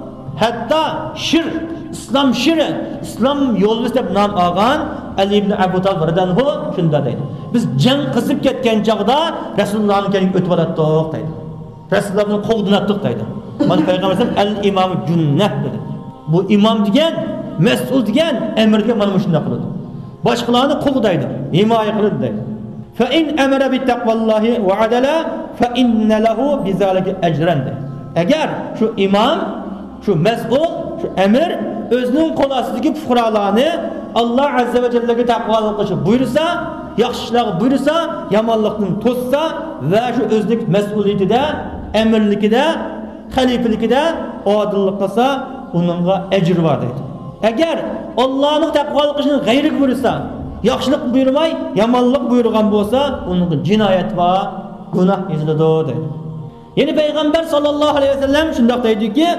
Hatta shirk İslam şiri, İslam yolu deb nam olgan Ali ibn Abu Talib radhiyallohu anhu shunda deydi. Biz jang qizib ketgan chaqda Rasulullohning kelib o'tib olatdik deydi. Rasulullohning qo'ldan atdik deydi. Mana payg'ambar al-imom junnah dedi. Bu imom degan, mas'ul degan amirga mana shunday qiladi. Boshqalarni qo'g'daydi, himoya qiladi deydi. Fa in amara bi taqvallahi va adala fa inna lahu bi zalika ajran. Agar şu imom, şu mas'ul, şu emir özünün qo'l ostidagi fuqarolarni Alloh azza va jallaga taqvolik qilish buyursa, yaxshi ishlarga buyursa, yomonlikni to'ssa va shu o'zining mas'uliyatida, amirligida, xalifaligida odillik qilsa, uningga ajr bor deydi. Agar Allohning taqvolik qilishini g'ayri buyursa, yaxshilik buyurmay, yomonlik buyurgan bo'lsa, uning jinoyat va gunoh yoziladi deydi. Ya'ni payg'ambar sollallohu alayhi vasallam shunday deydiki,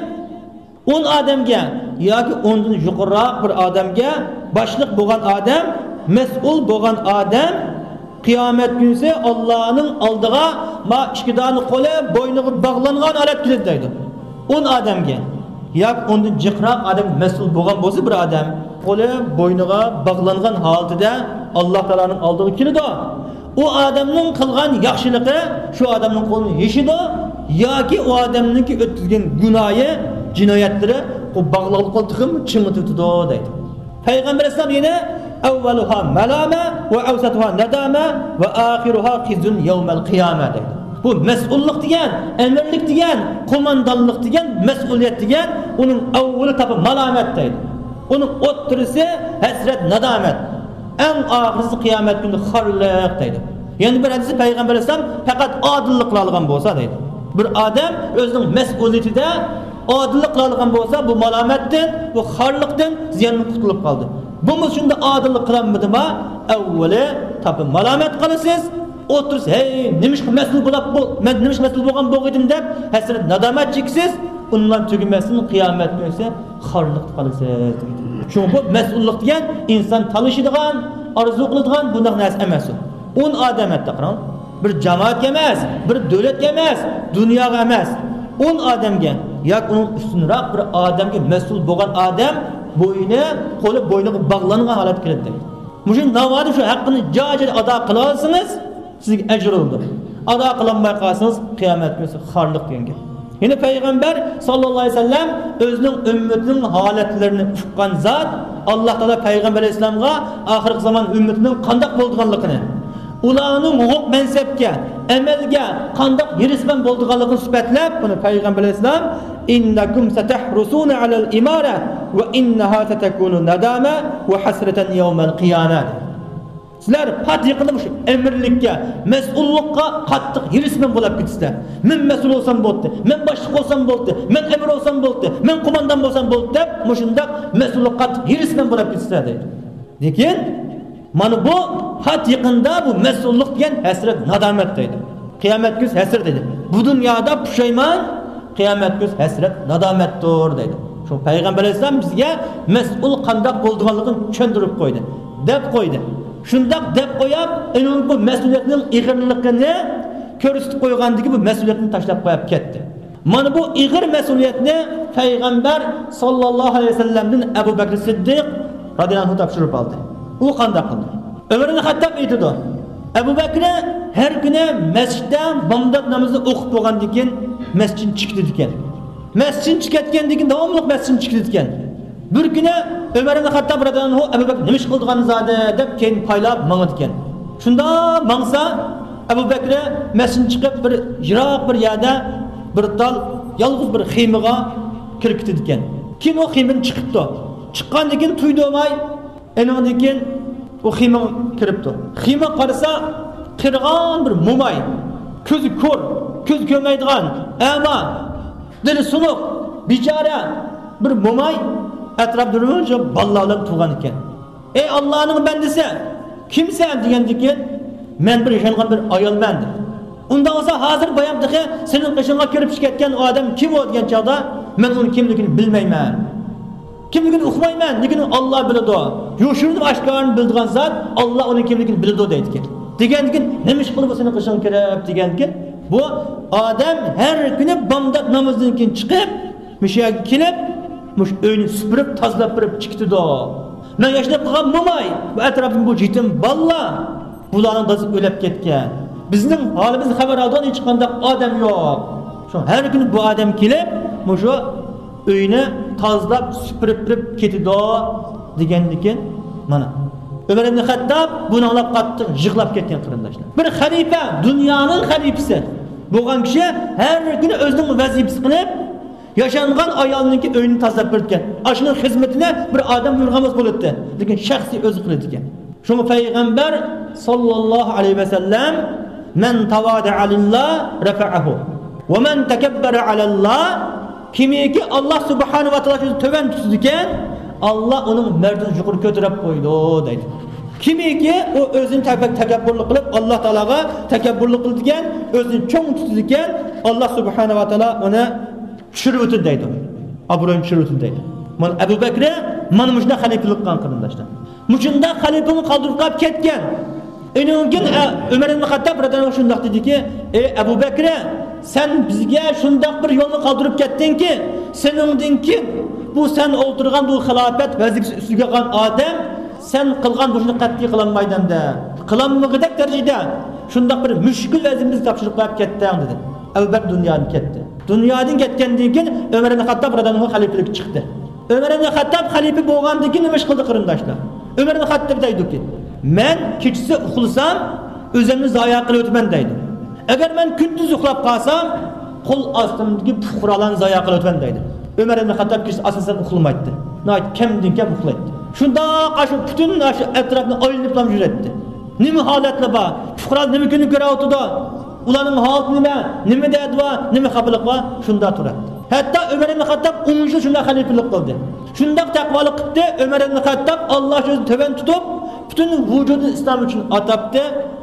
10 adamga yoki 10dan yuqoriroq bir odamga boshliq bo'lgan odam, mas'ul bo'lgan odam qiyomat kunisi Allohning oldiga ma ikkidan qo'li bo'yniga bog'langan holat keladi deydi. 10 odamga yoki 10dan jiqroq odam mas'ul bo'lgan bo'lsa bir odam qo'li bo'yniga bog'langan holatida Alloh taolaning oldiga keladi. O adamning qilgan yaxshiligi shu odamning qo'lini yeshidi yoki o odamningki o'tkazgan gunohi jinoyatlari bu bog'liq qildim chimotidi deydi. Payg'ambar alayhisalom yana avvaluha malama va awsatuha nadama va oxiruha qizun yawmal qiyamah deydi. Bu mas'ullik degan, amirlik degan, qo'mondonlik degan, mas'uliyat degan, uning avvali topi malomat deydi. Uning o'ttirisi hasrat, nadomat. En oxirisi qiyomat kuni xorliq deydi. Yani bir hadisi Payg'ambar alayhisalom faqat odillik qila olgan bo'lsa deydi. Bir odam o'zining mas'uliyatida odillik qila olgan bo'lsa, bu malomatdan, bu xorliqdan ziyondan qutulib qoldi. Bumuz shunda odillik qilanmadimi? Avvali topi malomat qilasiz, o'tirsiz, hey, nimishqa mas'ul bo'lib, men nimishqa mas'ul bo'lgan bo'g'idim deb hasrat, nadomat cheksiz, undan tugimasin qiyomat kunisi xorliq qilasiz deydi. Şu bu mas'ullik degan inson talishadigan, orzu qiladigan bunday narsa emas. 10 odam attaqran. Bir jamoat emas, bir davlat emas, dunyoga emas. 10 odamga yoki uning ustunroq bir odamga mas'ul bo'lgan odam bo'yni, qo'li bo'yniga bog'langan holat kiradi. Mushu navoda shu haqqini joyida ado qila olsangiz, sizga ajr bo'ladi. Ado qilmay qolsangiz qiyomat kuni xorliq degan. Yine Peygamber sallallahu aleyhi ve sellem özünün ümmetinin haletlerini uqqan zat Allah Teala Peygamber Aleyhisselam'a ahir zaman ümmetinin qandak bolduğanlığını, ularning huquq mansabga, amalga qandak yirisman bolduğanlığını sifatlab, bunu Peygamber Aleyhisselam innakum satahrusuna alal imara ve innaha satakunu nadama ve hasratan yawmal qiyamah. Sizlar pat yaqinmiş emirlikka, mas'ullikka qattiq yirisman bo'lib ketsa, men mas'ul bo'lsam bo'ldi, men boshliq bo'lsam bo'ldi, men emir bo'lsam bo'ldi, men qo'mondan bo'lsam bo'ldi deb, mushunda mas'ullik qattiq yirisman bo'lib ketsa deydi. Lekin mana bu pat yaqinda bu mas'ullik degan hasrat, nadomat deydi. Qiyomat kuni hasrat deydi. Bu dunyoda pushaymon, qiyomat kuni hasrat, nadomatdir deydi. Shu Payg'ambar alayhisalom bizga mas'ul qanday bo'lganligini tushuntirib qo'ydi, deb qo'ydi. Shundaq deb qo'yib, uning bu mas'uliyatning ig'irligini ko'rsatib qo'ygandiki, bu mas'uliyatni tashlab qo'yib ketdi. Mana bu ig'ir mas'uliyatni Payg'ambar sallallohu alayhi vasallamdan Abu Bakr Siddiq radhiyallohu anhu topshirib oldi. U qanday qildi? Umar ibn Xattob aytdi. Abu Bakr har kuni masjidda bomdod namozini o'qib bo'lgandan keyin masjiddan chiqdi ekan. Masjiddan chiqayotgandan keyin davomli masjiddan chiqdi ekan. Bir kuni Umar ibn Xattob radhiyallohu anhu Abu Bakr nima ish qilganini zodi deb keyin paylab mang'id ekan. Shunda mangsa Abu Bakr masjiddan chiqib bir yiroq bir yerda bir dal yolg'iz bir xiymaga kirib ketdi ekan. Keyin u xiymadan chiqibdi. Chiqqandan keyin tuydomay enondan keyin u xiymaga kiribdi. Xiyma qarasa qirg'on bir mo'may, ko'zi ko'r, ko'z ko'rmaydigan, ama dili sunuq, bichora bir mo'may atrofda bolalar tug'an ekan. Ey Allohning bandasi, kimsan degandan keyin men bir yashangan bir ayolman dedi. Unda olsa hozir bayamdagi sening qishingga kirib chiqayotgan odam kim o degan chog'da men uning kimligini bilmayman. Kimligini uqmayman, lekin Alloh biladi. Yo'shirni oshkorni bildigan zot Alloh uning kimligini biladi deydi. Degandan nima ish qilib sening qishing kirib degandan bu odam har kuni bomdod namozidan keyin chiqib, mishaga kelib mush uyni supurib, tozalab berib chiqdi-da. Men yashnab qolgan mo'may va atrofim bu yetim balla bularning dasi o'lib ketgan. Bizning holimizni xabar olgan hech qanday odam yo'q. Shu har kuni bu odam kelib, mushu uyni tozalab, supurib berib ketdi-da degandan keyin mana Umar ibn Xattob buni olib qattiq yig'lab ketgan qarindoshlar. Bir xalifa, dunyoning xalifasi bo'lgan kishi har kuni o'zining vazifasini qilib yaşangan ayolninki öyünü tazlap berdiken. Aşının hizmetine bir adam buyurgamaz bo'ladi. Lekin şahsi özü qiladi ekan. Şunu Peygamber sallallahu aleyhi ve sellem men tavada'a lillah rafa'ahu ve men tekebbere alallah kimiki Allah subhanahu ve taala töven tutadiken Allah onun merdini yuqori ko'tarib qo'ydi deydi. Kimiki o özünü tekebburlik qilib Allah Taolaga tekebburlik qiladigan, o'zini cho'ng tutadigan Allah subhanahu ve taala uni tushirib o'tdi deydi. Abro'ni tushirib o'tdi deydi. Mana Abu Bakr mana mushunda xalifalik qilgan qarindoshlar. Mushunda xalifani qoldirib qolib ketgan. Uningkin Umar ibn Xattob radhiyallohu anhu shunday dediki, "Ey Abu Bakr, sen bizga shunday bir yo'lni qoldirib ketdingki, seningdan keyin bu sen o'tirgan bu xilofat vazifasi ustiga olgan odam sen qilgan bu shuni qat'iy qilolmaydi-da. Qilolmagidak darajada shunday bir mushkul vazifani topshirib qo'yib ketding" dedi. Abu Bakr dunyodan ketdi. Dunyodan ketgandan keyin Umar ibn Xattob radhiyallohu anhu xalifalik chiqdi. Umar ibn Xattob xalifa bo'lgandan keyin nima ish qildi qarindoshlar? Umar ibn Xattob deydi-ki, "Men kechasi uxlasam, o'zimni zoya qilib o'tman" deydi. Agar men kunduz uxlab qolsam, qo'l ostimdagi fuqarolarni zoya qilib o'tman deydi. Umar ibn Xattob kechasi asosan uxlamaydi. Nayt kimdan kim uxlaydi. Shunda shu butun shu atrofni aylanib ham yuradi. Nima holatlar bor? Fuqarolar nima kuni ko'rayotdi? Ularning holati nima deydi va nima xabarlik bor? Shunda turadi. Hatta Umar ibn Xattob 10 yil shunda xalifalik qildi. Shunda taqvolik qildi. Umar ibn Xattob Alloh o'zini to'ban tutib, butun vujudini islom uchun atabdi.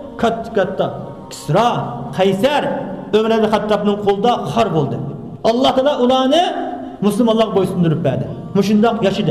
Katta Kisra, Qaysar Umar ibn Xattobning qo'lida xor bo'ldi. Alloh taolo ularni musulmonlarga bo'ysundirib berdi. Mushundoq yashadi.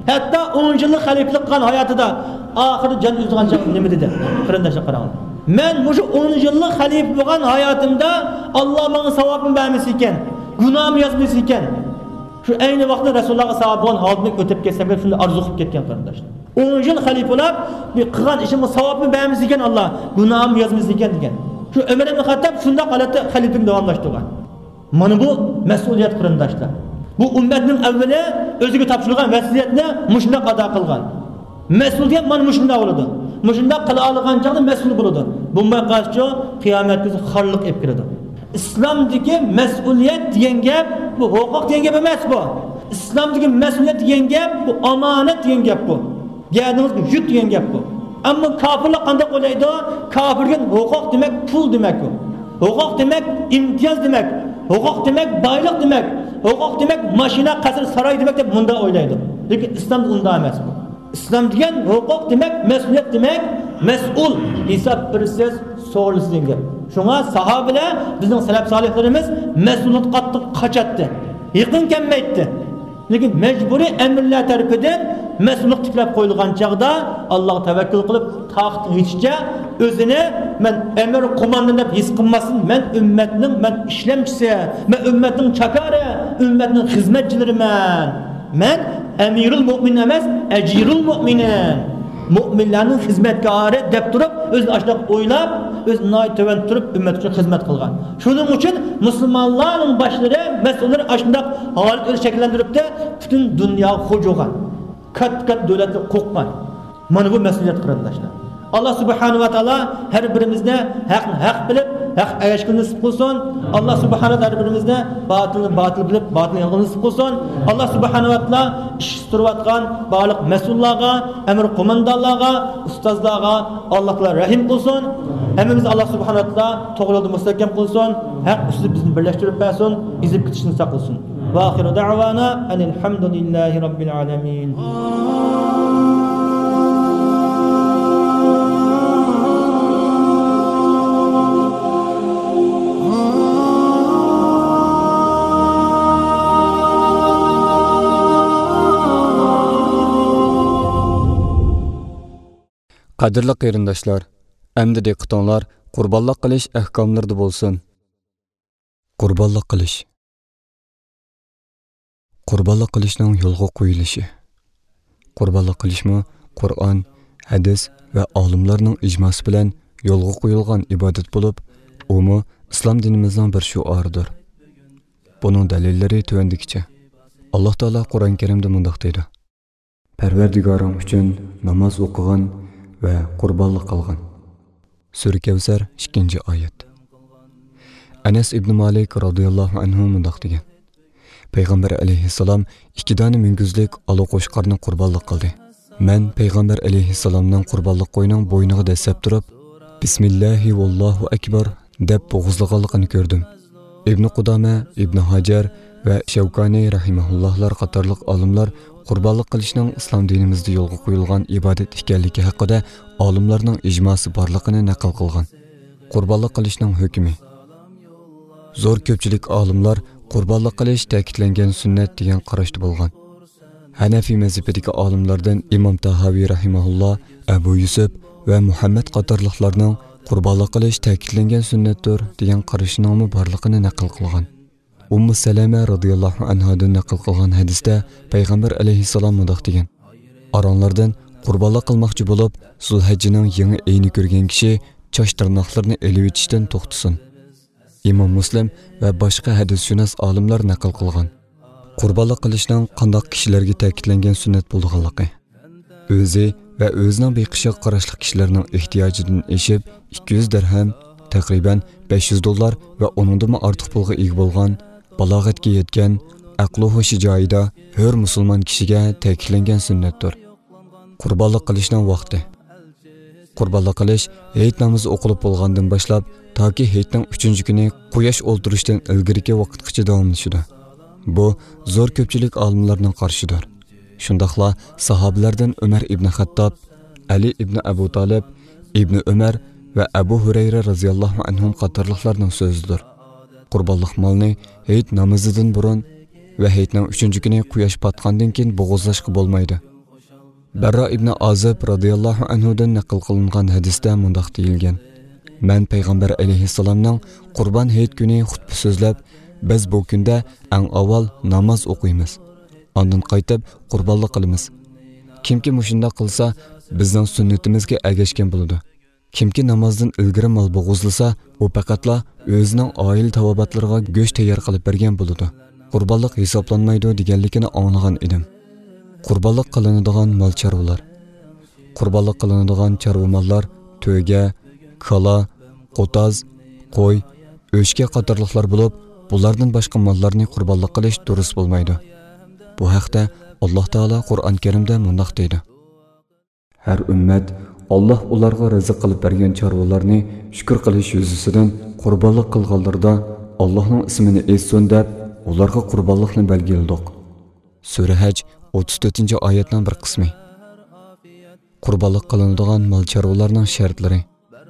Hatta 10 yıllık xaliflik qilgan hayotida oxiri jon uzgancha nima dedi? Qarindoshlar qarang. Men mushu 10 yıllık xalif bo'lgan hayotimda Alloh menga savobini bermasa ekan, gunohim yozmasa ekan. Şu aynı vaqtda Rasulullohga savob bo'lgan holatni o'tib ketsam deb shunda orzu qilib ketgan qarindoshlar. 10 yil xalifalar bir qilgan ishimga savobni bermasa ekan Alloh, gunohim yozmasa ekan degan. Şu Ömer ibn Xattab shunda holatda xaliflik davomlashtirgan. Mana bu mas'uliyat qarindoshlar. Bu ummatning avvali o'ziga topshirilgan vasiyatni mushunda ado qilgan. Mas'uliyat mana mushunda bo'ladi. Mushunda qila olgan chog'da mas'ul bo'ladi. Bunga qarshi qiyomat kuni xorliq olib kiradi. İslamdagi mas'uliyat degan gap bu huquq degan gap emas bu. İslamdagi mas'uliyat degan gap bu omonat degan gap bu. Ya'ni yuk degan gap bu. Ammo kofirlar qanday o'ylaydi? Kofirga huquq demak pul demak bu. Huquq demak imtiyoz demak. Huquq demak boylik demak. Huquq demak mashina, qasr, saroy demak deb bunda o'ylaydi. Lekin islomda unday emas bu. İslam degan huquq demak, mas'uliyat demak, mas'ul hisob bersiz, so'ralsiz degan gap. Şuna sahabeler, bizim salaf salihlerimiz mesuliyet qattiq qaçatdi. Yaqin kelmaydi. Lekin mecburi emirler tarafidan mesuliyet tiklab qo'yilgan chaqda Alloh tavakkul qilib taxt yetishcha o'zini men emir qo'mondan deb his qilmasin, men ummatning men ishlamchisi, men ummatning chakari, ummatning xizmatchilariman. Men amirul mu'min emas, ajirul mu'minin. Mu'minlarning xizmatkori deb turib, o'zini ashlab o'ylab, o'zini noy tovan turib ummat uchun xizmat qilgan. Shuning uchun musulmonlarning boshlari, mas'ullar ashundaq holat o'z shakllantiribdi, butun dunyo xo'jagan. Kat-kat davlatni qo'qqan. Mana bu mas'uliyat qarindoshlar. Allah subhanahu va taolo har birimizni haq bilib, haq ayashga nasib qilsin. Allah subhanahu har birimizni botilni botil bilib, botilni yolg'on nasib qilsin. Allah subhanahu va taolo ish turayotgan barliq mas'ullarga, amir qo'mondonlarga, ustozlarga Alloh taolo rahim qilsin. Hammamiz Allah subhanahu va taolo to'g'ri yo'lda mustahkam qilsin. Haq ustida bizni birlashtirib bersin, izib ketishni saqlasin. Va oxiru da'vana alhamdulillahi robbil alamin. Qadrli qarindoshlar, endi diqqatinglar qurbonlik qilish ahkomlarida bo'lsin. Qurbonlik qilish. Qurbonlik qilishning yo'lga qo'yilishi. Qurbonlik qilishmi Qur'on, hadis va olimlarning ijmosi bilan yo'lga qo'yilgan ibodat bo'lib, umi islom dinimizning bir shuoridir. Buning dalillari tuvandikicha. Alloh taolo Qur'on Karimda mundaq deydi: Parvardigorim uchun namoz o'qigan ve qurbonlik qilgan. Sura Kavsar 2-oyat. Anas ibn Malik radhiyallohu anhu mundaq degan: Payg'ambar alayhissalom 2 dona minguzlik alo qo'shqarni qurbonlik qildi. Men Payg'ambar alayhissalomning qurbonlik qo'yning bo'yniga dasab turib, Bismillahi vallohu akbar deb bo'g'izlaganligini ko'rdim. Ibn Qudama, Ibn Hajar ve Shavkani rahimahullohlar qatorliq olimlar qurbonlik qilishning islom dinimizda yo'lga qo'yilgan ibodat ekanligi haqida olimlarning ijmosi borligini naql qilgan. Qurbonlik qilishning hukmi. Zo'r ko'pchilik olimlar qurbonlik qilish ta'kidlangan sunnat degan qarashda bo'lgan. Hanafi mazhabidagi olimlardan Imom Tahaviy rahimahulloh, Abu Yusuf va Muhammad qatorliqlarning qurbonlik qilish ta'kidlangan sunnatdir degan qarashining borligini naql qilgan. Ummu Salama radhiyallohu anhadan naql qilgan hadisda Payg'ambar alayhissalom mundaq degan: Aronlardan qurbonlik qilmoqchi bo'lib, Zulhajjining yangi oyini ko'rgan kishi choch tirnoqlarini elib etishdan to'xtasin. Imom Muslim va boshqa hadisshunos olimlar naql qilgan. Qurbonlik qilishning qanday kishilarga ta'kidlangan sunnat bo'lganligi. O'zi va o'zining beqishiq qarashli kishilarning ehtiyojidan eshib 200 dirham, taqriban $500 va uningdan ortiq pulga ega bo'lgan, balog'atga yetgan, aqli hushi joyida hur musulmon kishiga ta'kidlangan sunnatdir. Qurbonlik qilishning vaqti. Qurbonlik qilish hayit namozi o'qilib bo'lgandan boshlab toki hayitning 3-kuni quyosh o'ltirishdan ilgarigi vaqtgacha davomlashadi. Bu zo'r ko'pchilik olimlarning qarshidir. Shundaqla sahobalardan Umar ibn Xattob, Ali ibn Abu Talib, Ibn Umar ve Abu Hurayra radhiyallohu anhum qatorliqlarning so'zidir. Qurbonlik molni hayit namozidan burun ve hayitning 3-kuni quyosh patgandan keyin bo'g'izlashga bo'lmaydi. Barra ibn Azib radıyallahu anhudan naql qilingan hadisda mundaq deyilgan: "Men payg'ambar alayhissalomning Qurban hayit kuni xutba so'zlab, biz bu kunda eng avval namoz o'qiymiz. Ondan qaytib qurbonlik qilamiz. Kimki mushunda qilsa, bizning sunnatimizga ergashgan bo'ladi. Kimki namozdan ilgari mol bo'g'izlasa, u faqatla o'zining oila tavobatlariga go'sht tayyor qilib bergan bo'ladi. Qurbonlik hisoblanmaydi deganligini anglagan edim." Qurbonlik qilinadigan mol chorvalar. Qurbonlik qilinadigan chorva mollar to'yga, kala, qo'taz, qo'y, o'shka qatorliqlar bo'lib, bulardan boshqa mollarni qurbonlik qilish durust bo'lmaydi. Bu haqda Alloh taolo Qur'on Karimda mundaq deydi: "Har ummat Alloh ularga rizq qilib bergan chorvalarni shukr qilish yuzasidan qurbonlik qilganlarda Allohning ismini aytsin deb ularga qurbonlikni belgiladik." Sura Haj 34-oyatning bir qismi. Qurbonlik qilinadigan mol chorvalarning shartlari.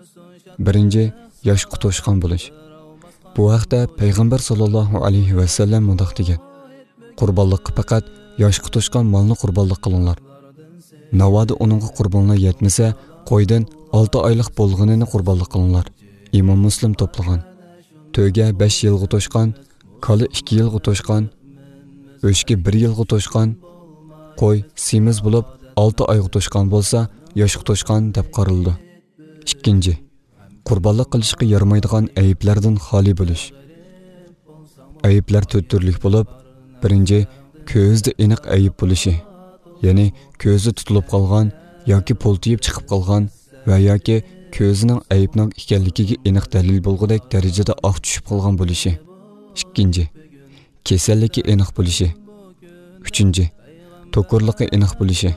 1. Yosh qutoshqon bo'lish. Bu haqda payg'ambar sollallohu alayhi va sallam mundaq degan: "Qurbonlikqa faqat yosh qutoshqon molni qurbonlik qilinglar. Navoda uningga qurbonlar yetmasa, qo'ydan 6 oylik bo'lganini qurbonlik qilinglar." Imom Muslim to'plagan. To'yga 5 yilga to'shqan, kala 2 yilga to'shqan, o'shki 1 yilga to'shqan, qo'y semiz bo'lib 6 oyga to'shqan bo'lsa, yosh to'shqan deb qaraldi. 2. Qurbonlik qilishga yaramaydigan ayiblardan xoli bo'lish. Ayiblar 4 turlik bo'lib, 1. Ko'zda aniq ayib bo'lishi, ya'ni ko'zi tutilib qolgan yoki poltiyib chiqib qolgan va yoki ko'zining ayibning ekanligiga aniq dalil bo'lgudek darajada oq tushib qolgan bo'lishi. 2. Kasalligi aniq bo'lishi. 3. To'qurligi aniq bo'lishi.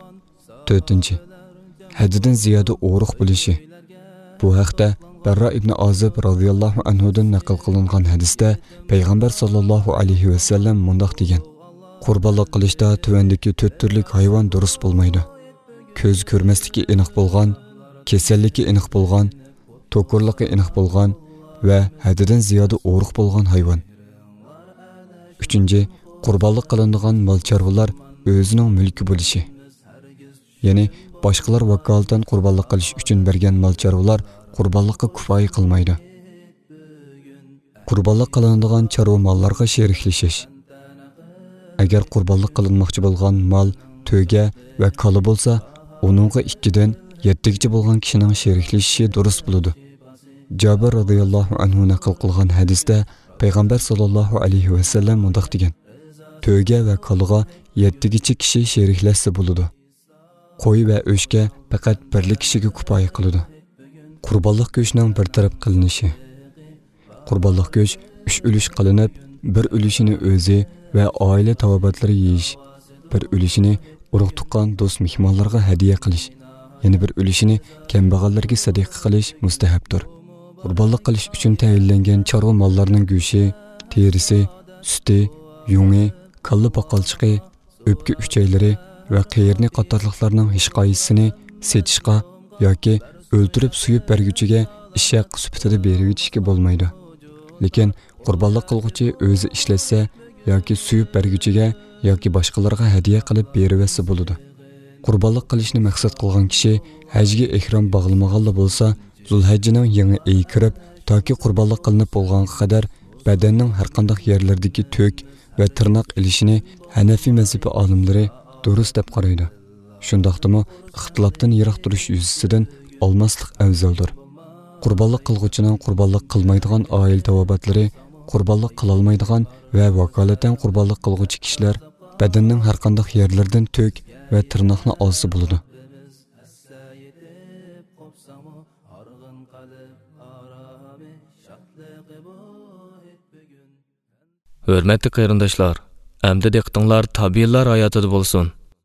4. Haddidan ziyoda o'ruq bo'lishi. Bu haqda Barra ibn Azib radhiyallohu anhudan naql qilingan hadisda payg'ambar sollallohu alayhi va sallam mundaq degan: "Qurbonlik qilishda tuvandagi 4 turlik hayvon durust bo'lmaydi. Ko'z ko'rmasligi aniq bo'lgan, kasalligi aniq bo'lgan, to'qurligi aniq bo'lgan va haddidan ziyoda o'ruq bo'lgan hayvon." 3. Qurbonlik qilinadigan mol chorvalar o'zining mulki bo'lishi. Ya'ni boshqalar vakolatan qurbonlik qilish uchun bergan mol chorvalar qurbonlikqa kifoya qilmaydi. Qurbonlik qilinadigan chorva mollarga sheriklashish. Agar qurbonlik qilinmoqchi bo'lgan mol to'yga va kala bo'lsa, uningga 2 dan 7 gacha bo'lgan kishining sheriklashishi durust bo'ladi. Jabir radhiyallohu anhu naql qilgan hadisda payg'ambar sollallohu alayhi va sallam mundaq degan: "To'yga va kalaga 7 gacha kishi sheriklashsa bo'ladi. Qo'y va o'shga faqat 1 kishiga kifoya qiladi." Qurbonlik go'shtining bir taraf qilinishi. Qurbonlik go'sht 3 ulush qilinib, bir ulushini o'zi va oila tavobatlari yeyish, bir ulushini urug' tuqqan do'st mehmonlarga hadiya qilish, yana bir ulushini kambag'allarga sadaqa qilish mustahabdir. Qurbonlik qilish uchun tayinlangan chorva mollarning go'shti, terisi, suti, yungi, kalla paqalchiqi, o'pka uchaylari va qiyirni qatorliqlarning hech qaysisini setishga yoki o'ltirib suyib berguchiga ishaq sifatida berib yetishga bo'lmaydi. Lekin qurbonlik qilguvchi o'zi ishlatsa yoki suyib berguchiga yoki boshqalarga hadiya qilib berivsa bo'ladi. Qurbonlik qilishni maqsad qilgan kishi hajga ihrom bog'lamaganlar bo'lsa, Zulhajjining yangi oyi kirib, toki qurbonlik qilinib bo'lganga qadar badanning har qanday yerlaridagi to'k va tirnoq ilishini Hanafi mazhabi olimlari durust deb qaraydi. Shundaqdimi, ixtilofdan yiroq turish yuzasidan olmaslik afzaldir. Qurbonlik qilguvchining qurbonlik qilmaydigan oila tavobatlari, qurbonlik qilolmaydigan va vakolatan qurbonlik qilguvchi kishilar badanning har qanday yerlaridan to'k va tirnoqni olsa bo'ladi. Hürmetli qarindoshlar, endi diqqatinglar tabiiylar hayotida bo'lsin.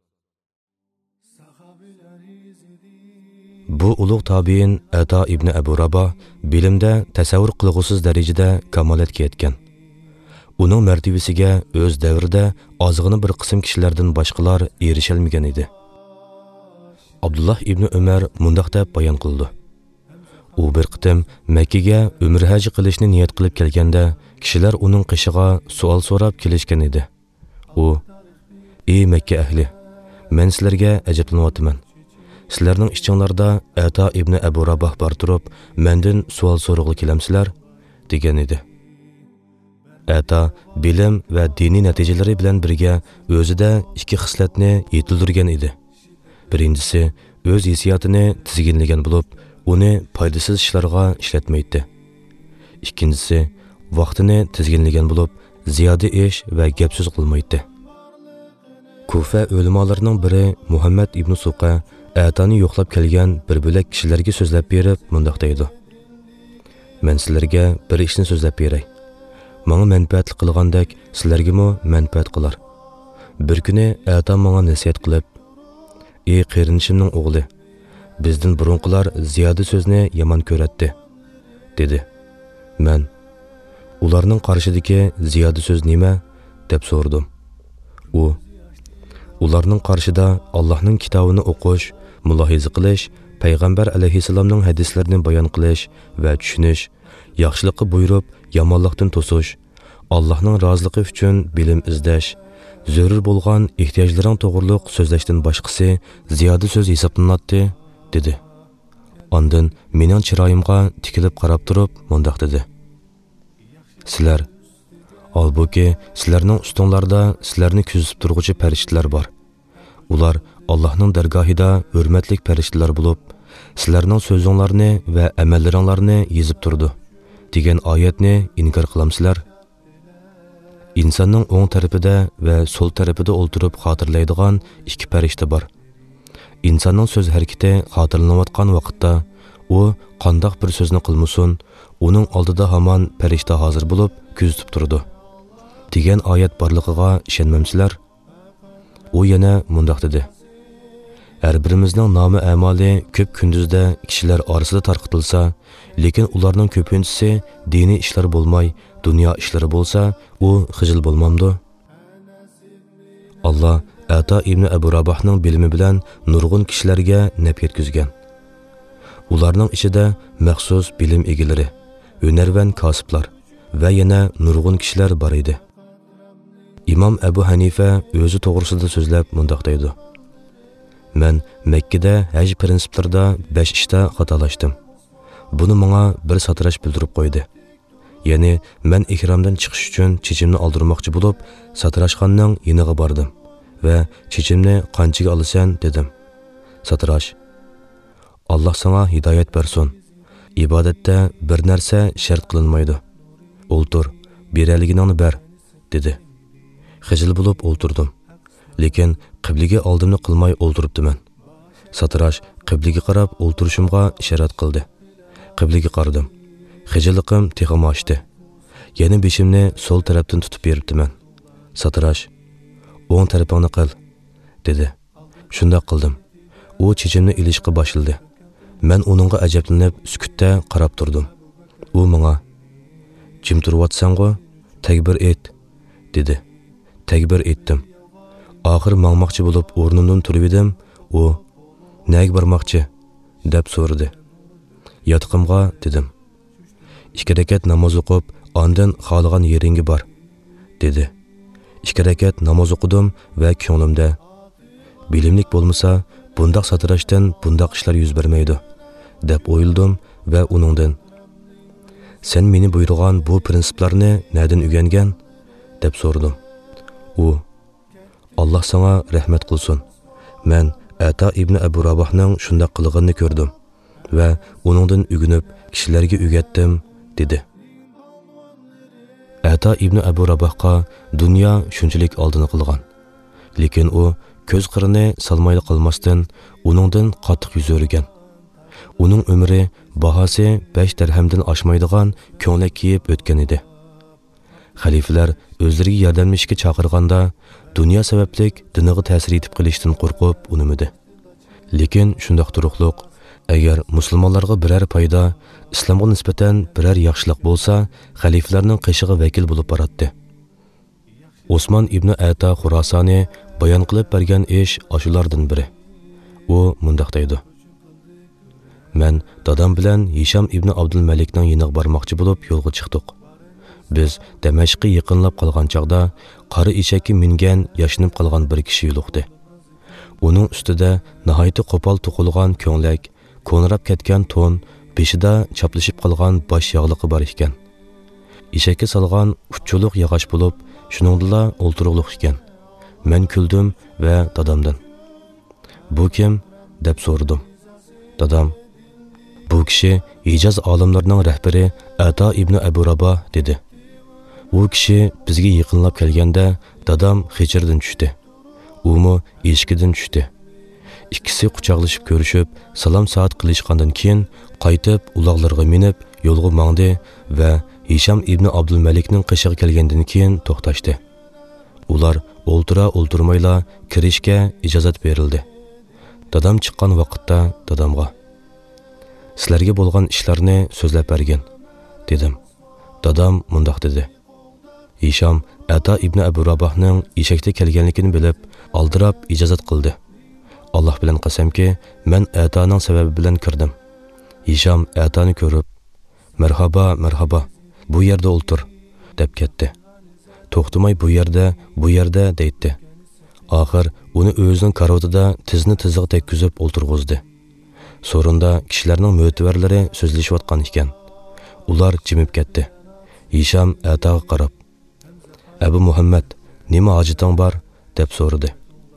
Bu ulug' tabiin Ato ibn Abu Rabo bilimda tasavvur qilg'usiz darajada kamolatga yetgan. Uning martabasiga o'z davrida ozg'ini bir qism kishilardan boshqalar erishalmagan edi. Abdullah ibn Umar mundaq deb bayon qildi. U bir qitim Makkaga umr haji qilishni niyat qilib kelganda, kishilar uning qishiga savol so'rab kelishgan edi. U: "Ey Makka ahli, men sizlarga ajablanyapman. Sizlarning ichinglarda Ata ibn Abu Rabah bor turib, mendan savol so'rag'ili kelamsizlar, degan edi. Ata bilim va diniy natijalari bilan birga o'zida ikki xislatni yetildirgan edi. Birinchisi, o'z hissiyotini tizginlagan bo'lib, uni foydasiz ishlarga ishlatmaydi. Ikkinchisi, vaqtini tizginlagan bo'lib, ziyoda ish va gap so'z qilmaydi. Kufa o'limolarining biri Muhammad ibn Suqa Atani yo'qlab kelgan bir bo'lak kishilarga so'zlab berib, mundaq deydi: "Men sizlarga bir ishni so'zlab beray. Menga manfaat qilgandek, sizlarga mo manfaat qilar." Bir kuni Atan menga nasihat qilib: "Ey qarinishimning o'g'li, bizdan burunqilar ziyoda so'zni yomon ko'ratdi", dedi. Men ularning qarshidagi ziyoda so'z nima deb so'radim. Ularning qarshida Allohning kitobini o'qish, mulohiza qilish, payg'ambar alayhisalomning hadislarini bayon qilish va tushunish, yaxshilikqa buyurib, yomonlikdan to'sish, Allohning roziligi uchun bilim izlash, zarur bo'lgan ehtiyojlaring to'g'riliq so'zlashdan boshqasi ziyoda so'z hisoblanadi, dedi. Ondan mening chiroyimga tikilib qarab turib, mundaq dedi: "Sizlar, albuki sizlarning ustinglarda sizlarni kuzatib turg'uvchi farishtalar bor. Ular Allohning dargohida hurmatli farishtalar bo'lib, sizlarning so'zinglarni va amallaringlarni yezib turdi" degan oyatni inkor qilamsizlar? İnsanning o'ng tarafida va so'l tarafida o'ltirib xotirlaydigan ikki farishta bor. İnsanning so'z harakati xotirlanayotgan vaqtda u qandoq bir so'zni qilmasin, uning oldida hamon farishta hozir bo'lib kuzatib turdi degan oyat borligiga ishonmamsizlar? U yana mundaq dedi: "Har birimizning nomi amali ko'p kunduzda kishilar orasida tarqatilsa, lekin ularning ko'pinchisi diniy ishlar bo'lmay, dunyo ishlari bo'lsa, u xijil bo'lmamdi?" Alloh Ata ibn Abu Rabahning bilimi bilan nurg'un kishilarga naf yetkazgan. Ularning ichida maxsus bilim egalari, hunarvan kasiblar va yana nurg'un kishilar bor edi. İmam Abu Hanifa o'zi to'g'risida so'zlab mundaq deydi: "Men Makkada haj prinsiplarida 5 ishda xatolashdim. Buni menga bir satrash bildirib qo'ydi. Ya'ni men ihromdan chiqish uchun chechimni oldirmoqchi bo'lib, satrashxonning yiniga bordim va chechimni qanchaga olasan dedim. Satrash: "Alloh sana hidoyat bersin. Ibodatda bir narsa shart qilinmaydi. O'ltir, beraliginingni ber", dedi. Xijil bo'lib o'ltirdim. Lekin qibliga oldimni qilmay o'ltiribdiman. Satrash qibliga qarab o'ltirishimga ishorat qildi. Qibliga qaradim. Xijilliqim texim oshdi. Yana beshimni so'l tarafdan tutib beribdiman. Satrash: "O'ng tarafingni qil", dedi. Shunda qildim. U chechimni ilishga boshladi. Men uningga ajablanib sukutda qarab turdim. U menga: "Jim turayotsan-ku, takbir et", dedi. Takbir etdim. Oxir mangmoqchi bo'lib o'rnimdan turib edim. U: "Nega bormoqchi?" deb so'radi. "Yotqimga", dedim. "2 rakat namoz o'qib, ondan xohlagan yeringga bor", dedi. 2 rakat namoz o'qidim va ko'nglimda: bilimlik bo'lmasa, bundaq satrashdan bundaq ishlar yuz bermaydi, deb o'yladim va uningdan: "Sen meni buyurgan bu prinsiplarni nerdan o'rgangan?" deb so'radim. U: "Alloh sana rahmat qilsin. Men Ata ibn Abu Rabahning shunday qilganini ko'rdim va uningdan o'rganib kishilarga o'rgatdim", dedi. Ata ibn Abu Rabahga dunyo shunchalik oldini qilgan, lekin u ko'z qirini salmayli qilmasdan uningdan qattiq yuz o'rgan. Uning umri bahosi 5 dirhamdan oshmaydigan ko'ylak kiyib o'tgan edi. Xalifalar o'zlariga yordamlashga chaqirganda dunyo sabablik diniga ta'sir etib qilishdan qo'rqib unimidi. Lekin shundoq turuqliq, agar musulmonlarga biror foyda, islomga nisbatan biror yaxshilik bo'lsa, xalifalarning qishig'i vakil bo'lib boradi. Osman ibn Ata Xurosani bayon qilib bergan ish ashulardan biri. U mundaq deydi: "Men dadam bilan Hisham ibn Abdul Malikning yiniga bormoqchi bo'lib yo'lga chiqdik. Biz Damashqqa yaqinlab qolgan chaqda qora eshakka mingan, yashinib qolgan bir kishi yo'liqdi. Uning ustida nihoyatda qo'pol to'qilgan ko'nglak, ko'nrab ketgan to'n, beshida chaplashib qolgan bosh yog'liqi bor ekan. Eshakka solgan uchchuluq yog'och bo'lib, shuningdilla o'ltiruqliq ekan. Men kuldim va dadamdan: "Bu kim?" deb so'radim. Dadam: "Bu kishi Hijoz olimlarining rahbari Ato ibn Abu Rabah" dedi. U kishi bizga yaqinlab kelganda dadam Xijrdan tushdi. Umu eshikdan tushdi. İkisi quchoqlashib ko'rishib, salom soat qilishgandan keyin qaytib uloqlarga minib yo'lga mangdi va Hisham ibn Abdul Malikning qishig'i kelgandan keyin to'xtashdi. Ular o'ltirmayla kirishga ijozat berildi. Dadam chiqqan vaqtda dadamga: "Sizlarga bo'lgan ishlarni so'zlab bergin" dedim. Dadam mundoq dedi: Hisham Ato ibn Abu Rabahning eshakda kelganligini bilib, aldirab ijozat qildi. Allah bilan qasamki, men Atoning sababi bilan kirdim. Hisham Atoni ko'rib: "Marhaba, marhaba, bu yerda o'ltir" deb ketdi. To'xtamay bu yerda deydi. Oxir uni o'zining karavotida tizni tiziga tekkizib o'ltirg'izdi. So'rinda kishilarning mo'tivarlari so'zlashayotgan ekan. Ular jimib ketdi. Hisham Atoga qarab: "Abu Muhammad, nima hojiting bor?" deb so'radi.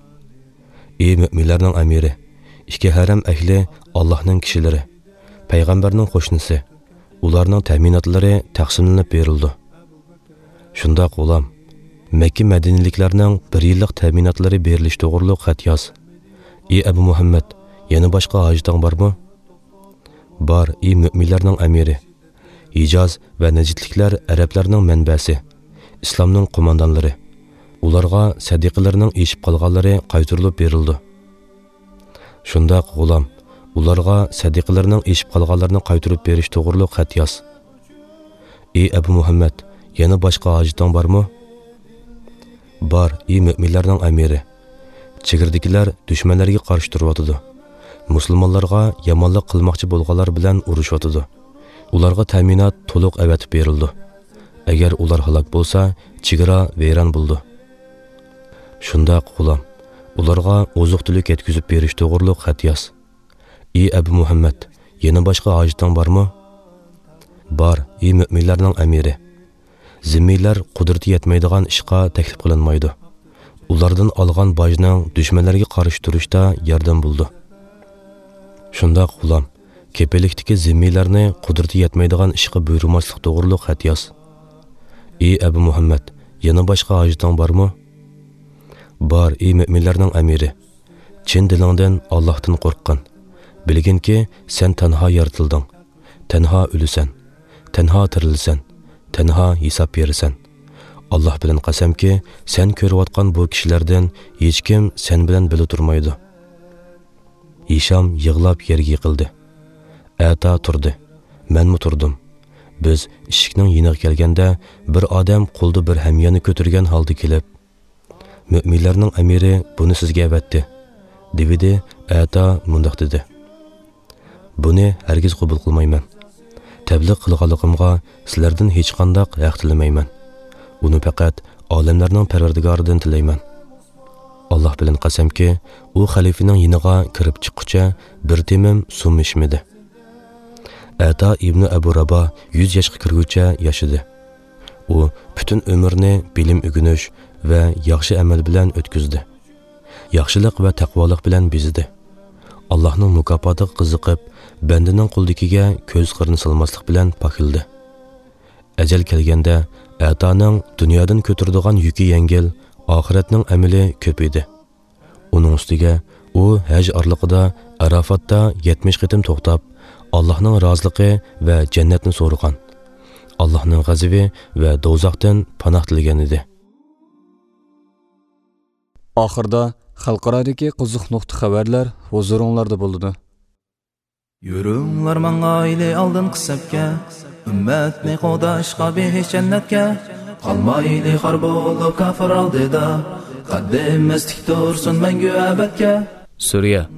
"Ey mu'minlarning amiri, ikki haram ahli Allohning kishilari, payg'ambarning qo'shnisi, ularning ta'minotlari taqsimlanib berildi. Shundoq o'lam, Makka madinaliklarning 1 yillik ta'minotlari berilish to'g'riliq xat yoz. Ey Abu Muhammad, yana boshqa hojiting bormi?" "Bor, ey mu'minlarning amiri. Hijoz va Najdliklar arablarning manbasi, islomning qo'mondonlari. Ularga sadiqalarning eshib qolganlari qaytarilib berildi." "Shundoq g'ulam, ularga sadiqalarning eshib qolganlarini qaytarib berish to'g'riliq xat yoz." "Ey Abu Muhammad, yana boshqa hojiting bormi?" "Bor, ey mu'minlarning amiri. Chegirdikilar dushmanlarga qarshi turyotdi. Musulmonlarga yomonlik qilmoqchi bo'lganlar bilan urushyotdi. Ularga ta'minot to'liq avatib berildi. Agar ular halok bo'lsa, chegara vayron bo'ldi." "Shundoq g'ulam, ularga oziq-tulik yetkazib berish to'g'riliq xat yoz." "Ey Abu Muhammad, yana boshqa hojiting bormi?" "Bor, ey mu'minlarning amiri. Zimmiylar qudrati yetmaydigan ishga taklif qilinmaydi. Ulardan olgan bojning dushmanlarga qarshi turishda yordam bo'ldi." "Shundoq g'ulam, kepelikdagi zimmiylarni qudrati yetmaydigan ishga buyurmaslik to'g'riliq xat yoz." "Ey Abu Muhammad, yana boshqa hojiting bormi?" "Bor, ey mu'minlarning amiri. Chin dilingdan Allohdan qo'rqqan. Bilginki, sen tanho yaratilding, tanho o'lasan, tanho tirilsan, tanho hisob berasan. Alloh bilan qasamki, sen ko'rayotgan bu kishilardan hech kim sen bilan bila turmaydi." Hisham yig'lab yerga yiqildi. Ato turdi. Menmi turdim. Biz eshikning yeniga kelganda bir odam qo'lda bir hamyonni ko'targan holda kelib: "Mu'minlarning amiri buni sizga avatdi" dedi. Ato mundoq dedi: "Buni hargiz qabul qilmayman. Tabliğ qilganligimga sizlardan hech qanday haq tilamayman. Uni faqat olamlarning Parvardigoridan tilayman." Alloh bilan qasamki, u xalifaning yiniga kirib chiqquncha bir temim suv ichmadi. Ato ibn Abu Rabah 100 yoshga kirguncha yashadi. U butun umrini bilim o'rganish va yaxshi amal bilan o'tkazdi. Yaxshilik va taqvolik bilan bezidi. Allohning mukofotiga qiziqib, bandining quldikiga ko'z qirni solmaslik bilan pokildi. Ajal kelganda Atoning dunyodan ko'taradigan yuki yengil, oxiratning amali ko'p edi. Uning ustiga u haj orliqida Arafatda 70 qitim to'xtab, Allohning roziligi va jannatni so'ragan. Allohning g'azabi va do'zaxdan panoh tilagan edi. Oxirda xalqarodagi qiziq nuqta xabarlar huzuringlarda bo'ldi. Yürünglar mangayli aldın qısabka, ümmetni qodashqa behish jannatga, qalmayli xar bo'lib kafir aldida, qaddimizdik tursun mangu abadga. Suriya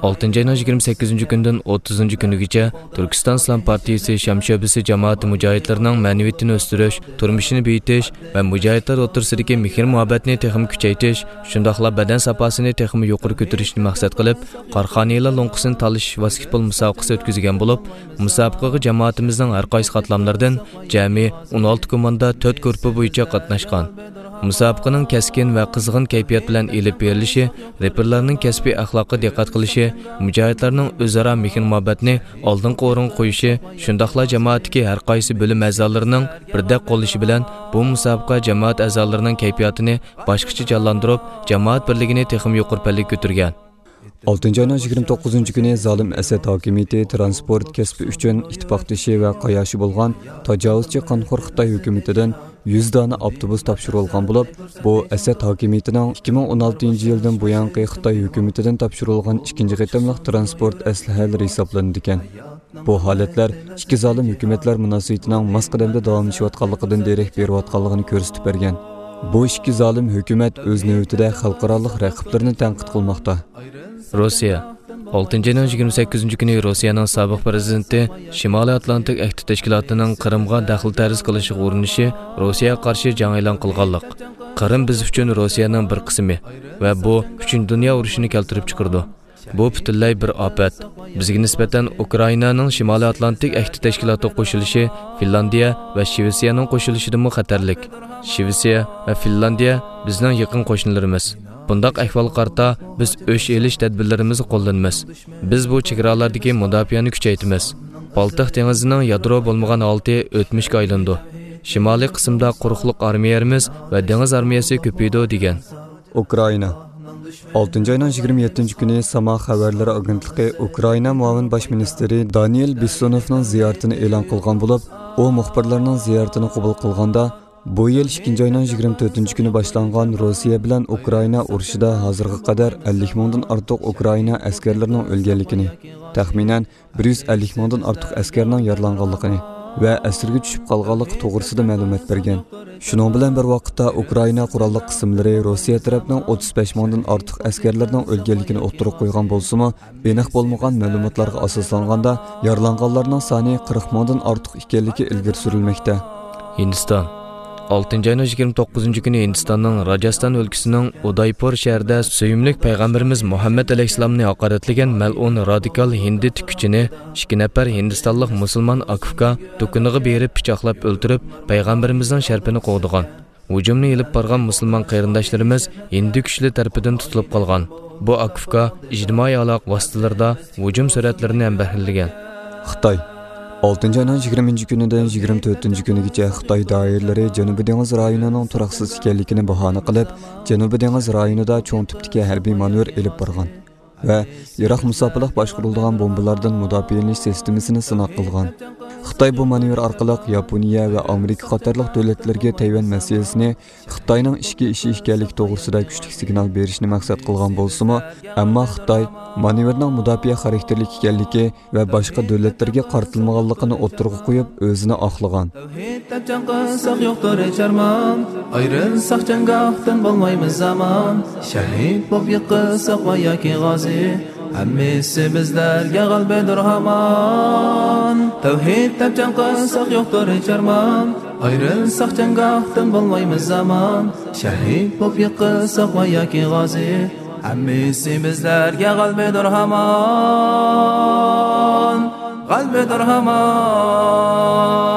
6 ayning 28 kundan 30 kunigacha Turkiston Islom partiyasi Sham sho'basi jamoati mujohidlarining ma'naviyatini o'stirish, turmushini beyitish va mujohidlar o'rtasidagi mehr-muhabbatni texim kuchaytirish, shundaqla badan safosini texim yuqori ko'tarishni maqsad qilib, Qarxoniyalar lo'nqisini talish basketbol musobaqasi o'tkazgan bo'lib, musobaqaga jamoatimizning har qaysi qatlamlaridan jami 16 komanda 4 guruh bo'yicha qatnashgan. Musobaqaning keskin va qizg'in kayfiyat bilan elib berilishi, reperlarning kasbiy axloqiga diqqat qilishi, mujohidlarning o'zaro mehr-muhabbatni oldingi o'ringa qo'yishi, shundaqla jamoatdagi har qaysi bo'lim a'zolarining birdek qo'llashi bilan bu musobaqa jamoat a'zolarining kayfiyatini boshqacha jonlantirib, jamoat birligini texim yuqori pallaga ko'targan. 6 ayning 29 kuni zolim Asad hokimiyati transport kasbi uchun ittifoqdoshi va qayoshi bo'lgan tajovuzchi qonxo'r Xitoy hukumatidan 100 dona avtobus topshirilgan bo'lib, bu Asad hokimiyatining 2016-yildan buyongi Xitoy hukumatidan topshirilgan ikkinchi qitimliq transport aslahalari hisoblanadi ekan. Bu holatlar ikki zolim hukumatlar munosabatining masqadamda davomlashayotganligidan derak berayotganligini ko'rsatib bergan. Bu ikki zolim hukumat o'z navbatida xalqaro raqiblarni tanqid qilmoqda. Rossiya 6 ayning 28 kuni Rossiyaning sobiq prezidenti Shimoliy Atlantik Ahdi tashkilotining Qrimga daxl tarz qilishiga urinishi Rossiyaga qarshi jang e'lon qilganlik. Qrim biz uchun Rossiyaning bir qismi va bu 3-dunyo urushini keltirib chiqardi. Bu butunlay bir ofat. Bizga nisbatan Ukrainaning Shimoliy Atlantik Ahdi tashkilotiga qo'shilishi Finlandiya va Shvetsiyaning qo'shilishidan xatarlik. Shvetsiya va Finlandiya bizning yaqin qo'shnilarimiz. Bundaq ahvol qarta biz o'sh elish tadbirlarimizni qo'llanamiz. Biz bu chegaralardagi mudofaani kuchaytiramiz. Baltiq dengizining yadro bo'lmagan holati o'tmishga aylandi. Shimoliy qismda quruqliq armiyamiz va dengiz armiyasi ko'paydi degan. Ukraina 6 ayning 27 kuni Sama xabarlari agentligi Ukraina muavin bosh ministri Daniel Bissonovning ziyoratini e'lon qilgan bo'lib, u muxbirlarning ziyoratini qabul qilganda bu yil 2 ayning 24 kuni boshlangan Rossiya bilan Ukraina urushida hozirga qadar 50 mingdan ortiq Ukraina askarlarining o'lganligini, taxminan 150 mingdan ortiq askarning yaralanganligini va asirga tushib qolganligi to'g'risida ma'lumot bergan. Shuning bilan bir vaqtda Ukraina qurolli qismlari Rossiya tarafining 35 mingdan ortiq askarlarining o'lganligini o'ttirib qo'ygan bo'lsa-mu, aniq bo'lmagan ma'lumotlarga asoslanganda yaralanganlarning soni 40 mingdan ortiq ekanligi ilgari surilmoqda. Hindiston 6 ayning 29 kuni Hindistonning Rajasthan o'lkasining Udaipur shahrida suyimlik payg'ambarimiz Muhammad alayhisalomni haqoratlagan mal'un radikal hindi tikuvchini 2 nafar hindistonlik musulmon akufka do'koniga berib pichoqlab o'ldirib, payg'ambarimizning sharpini qo'ydigan. Hujumni ilib borgan musulmon qarindoshlarimiz hindi kuchli tarafidan tutilib qolgan. Bu akufka ijtimoiy aloqa vositalarida hujum suratlarini ham bahrilagan. Xitoy 6 ayning 20 kunidan 24 kunigacha Xitoy doiralari Janubiy dengiz rayonining turaqsiz ekanligini bahona qilib, Janubiy dengiz rayonida cho'ng tipdagi harbiy manevr elib borgan va Iroq musofirlik boshqariladigan bombalardan mudofaalish sistemasini sinov qilgan. Xitoy bu manevr orqali Yaponiya va Amerika qatorliq davlatlarga Tayvan masalasini Xitoyning ichki ishi ekanligi to'g'risida kuchli signal berishni maqsad qilgan bo'lsa-mu, ammo Xitoy manevrning mudofaa xarakterli ekanligi va boshqa davlatlarga qartilmaganligini o'ttirg'a qo'yib, o'zini oqlagan. Ayrilsak janggohdan bo'lmaymiz zamon, shahid bo'lib yiqilsak va yoki g'ozi, hammasi bizlarga g'albadir hamon. Tavhid deb jang qilsak yo'qdir charmon, ayrilsak janggohdan bo'lmaymiz zamon, shahid bo'lib yiqilsak va yoki g'ozi, hammasi bizlarga g'albadir hamon, g'albadir hamon.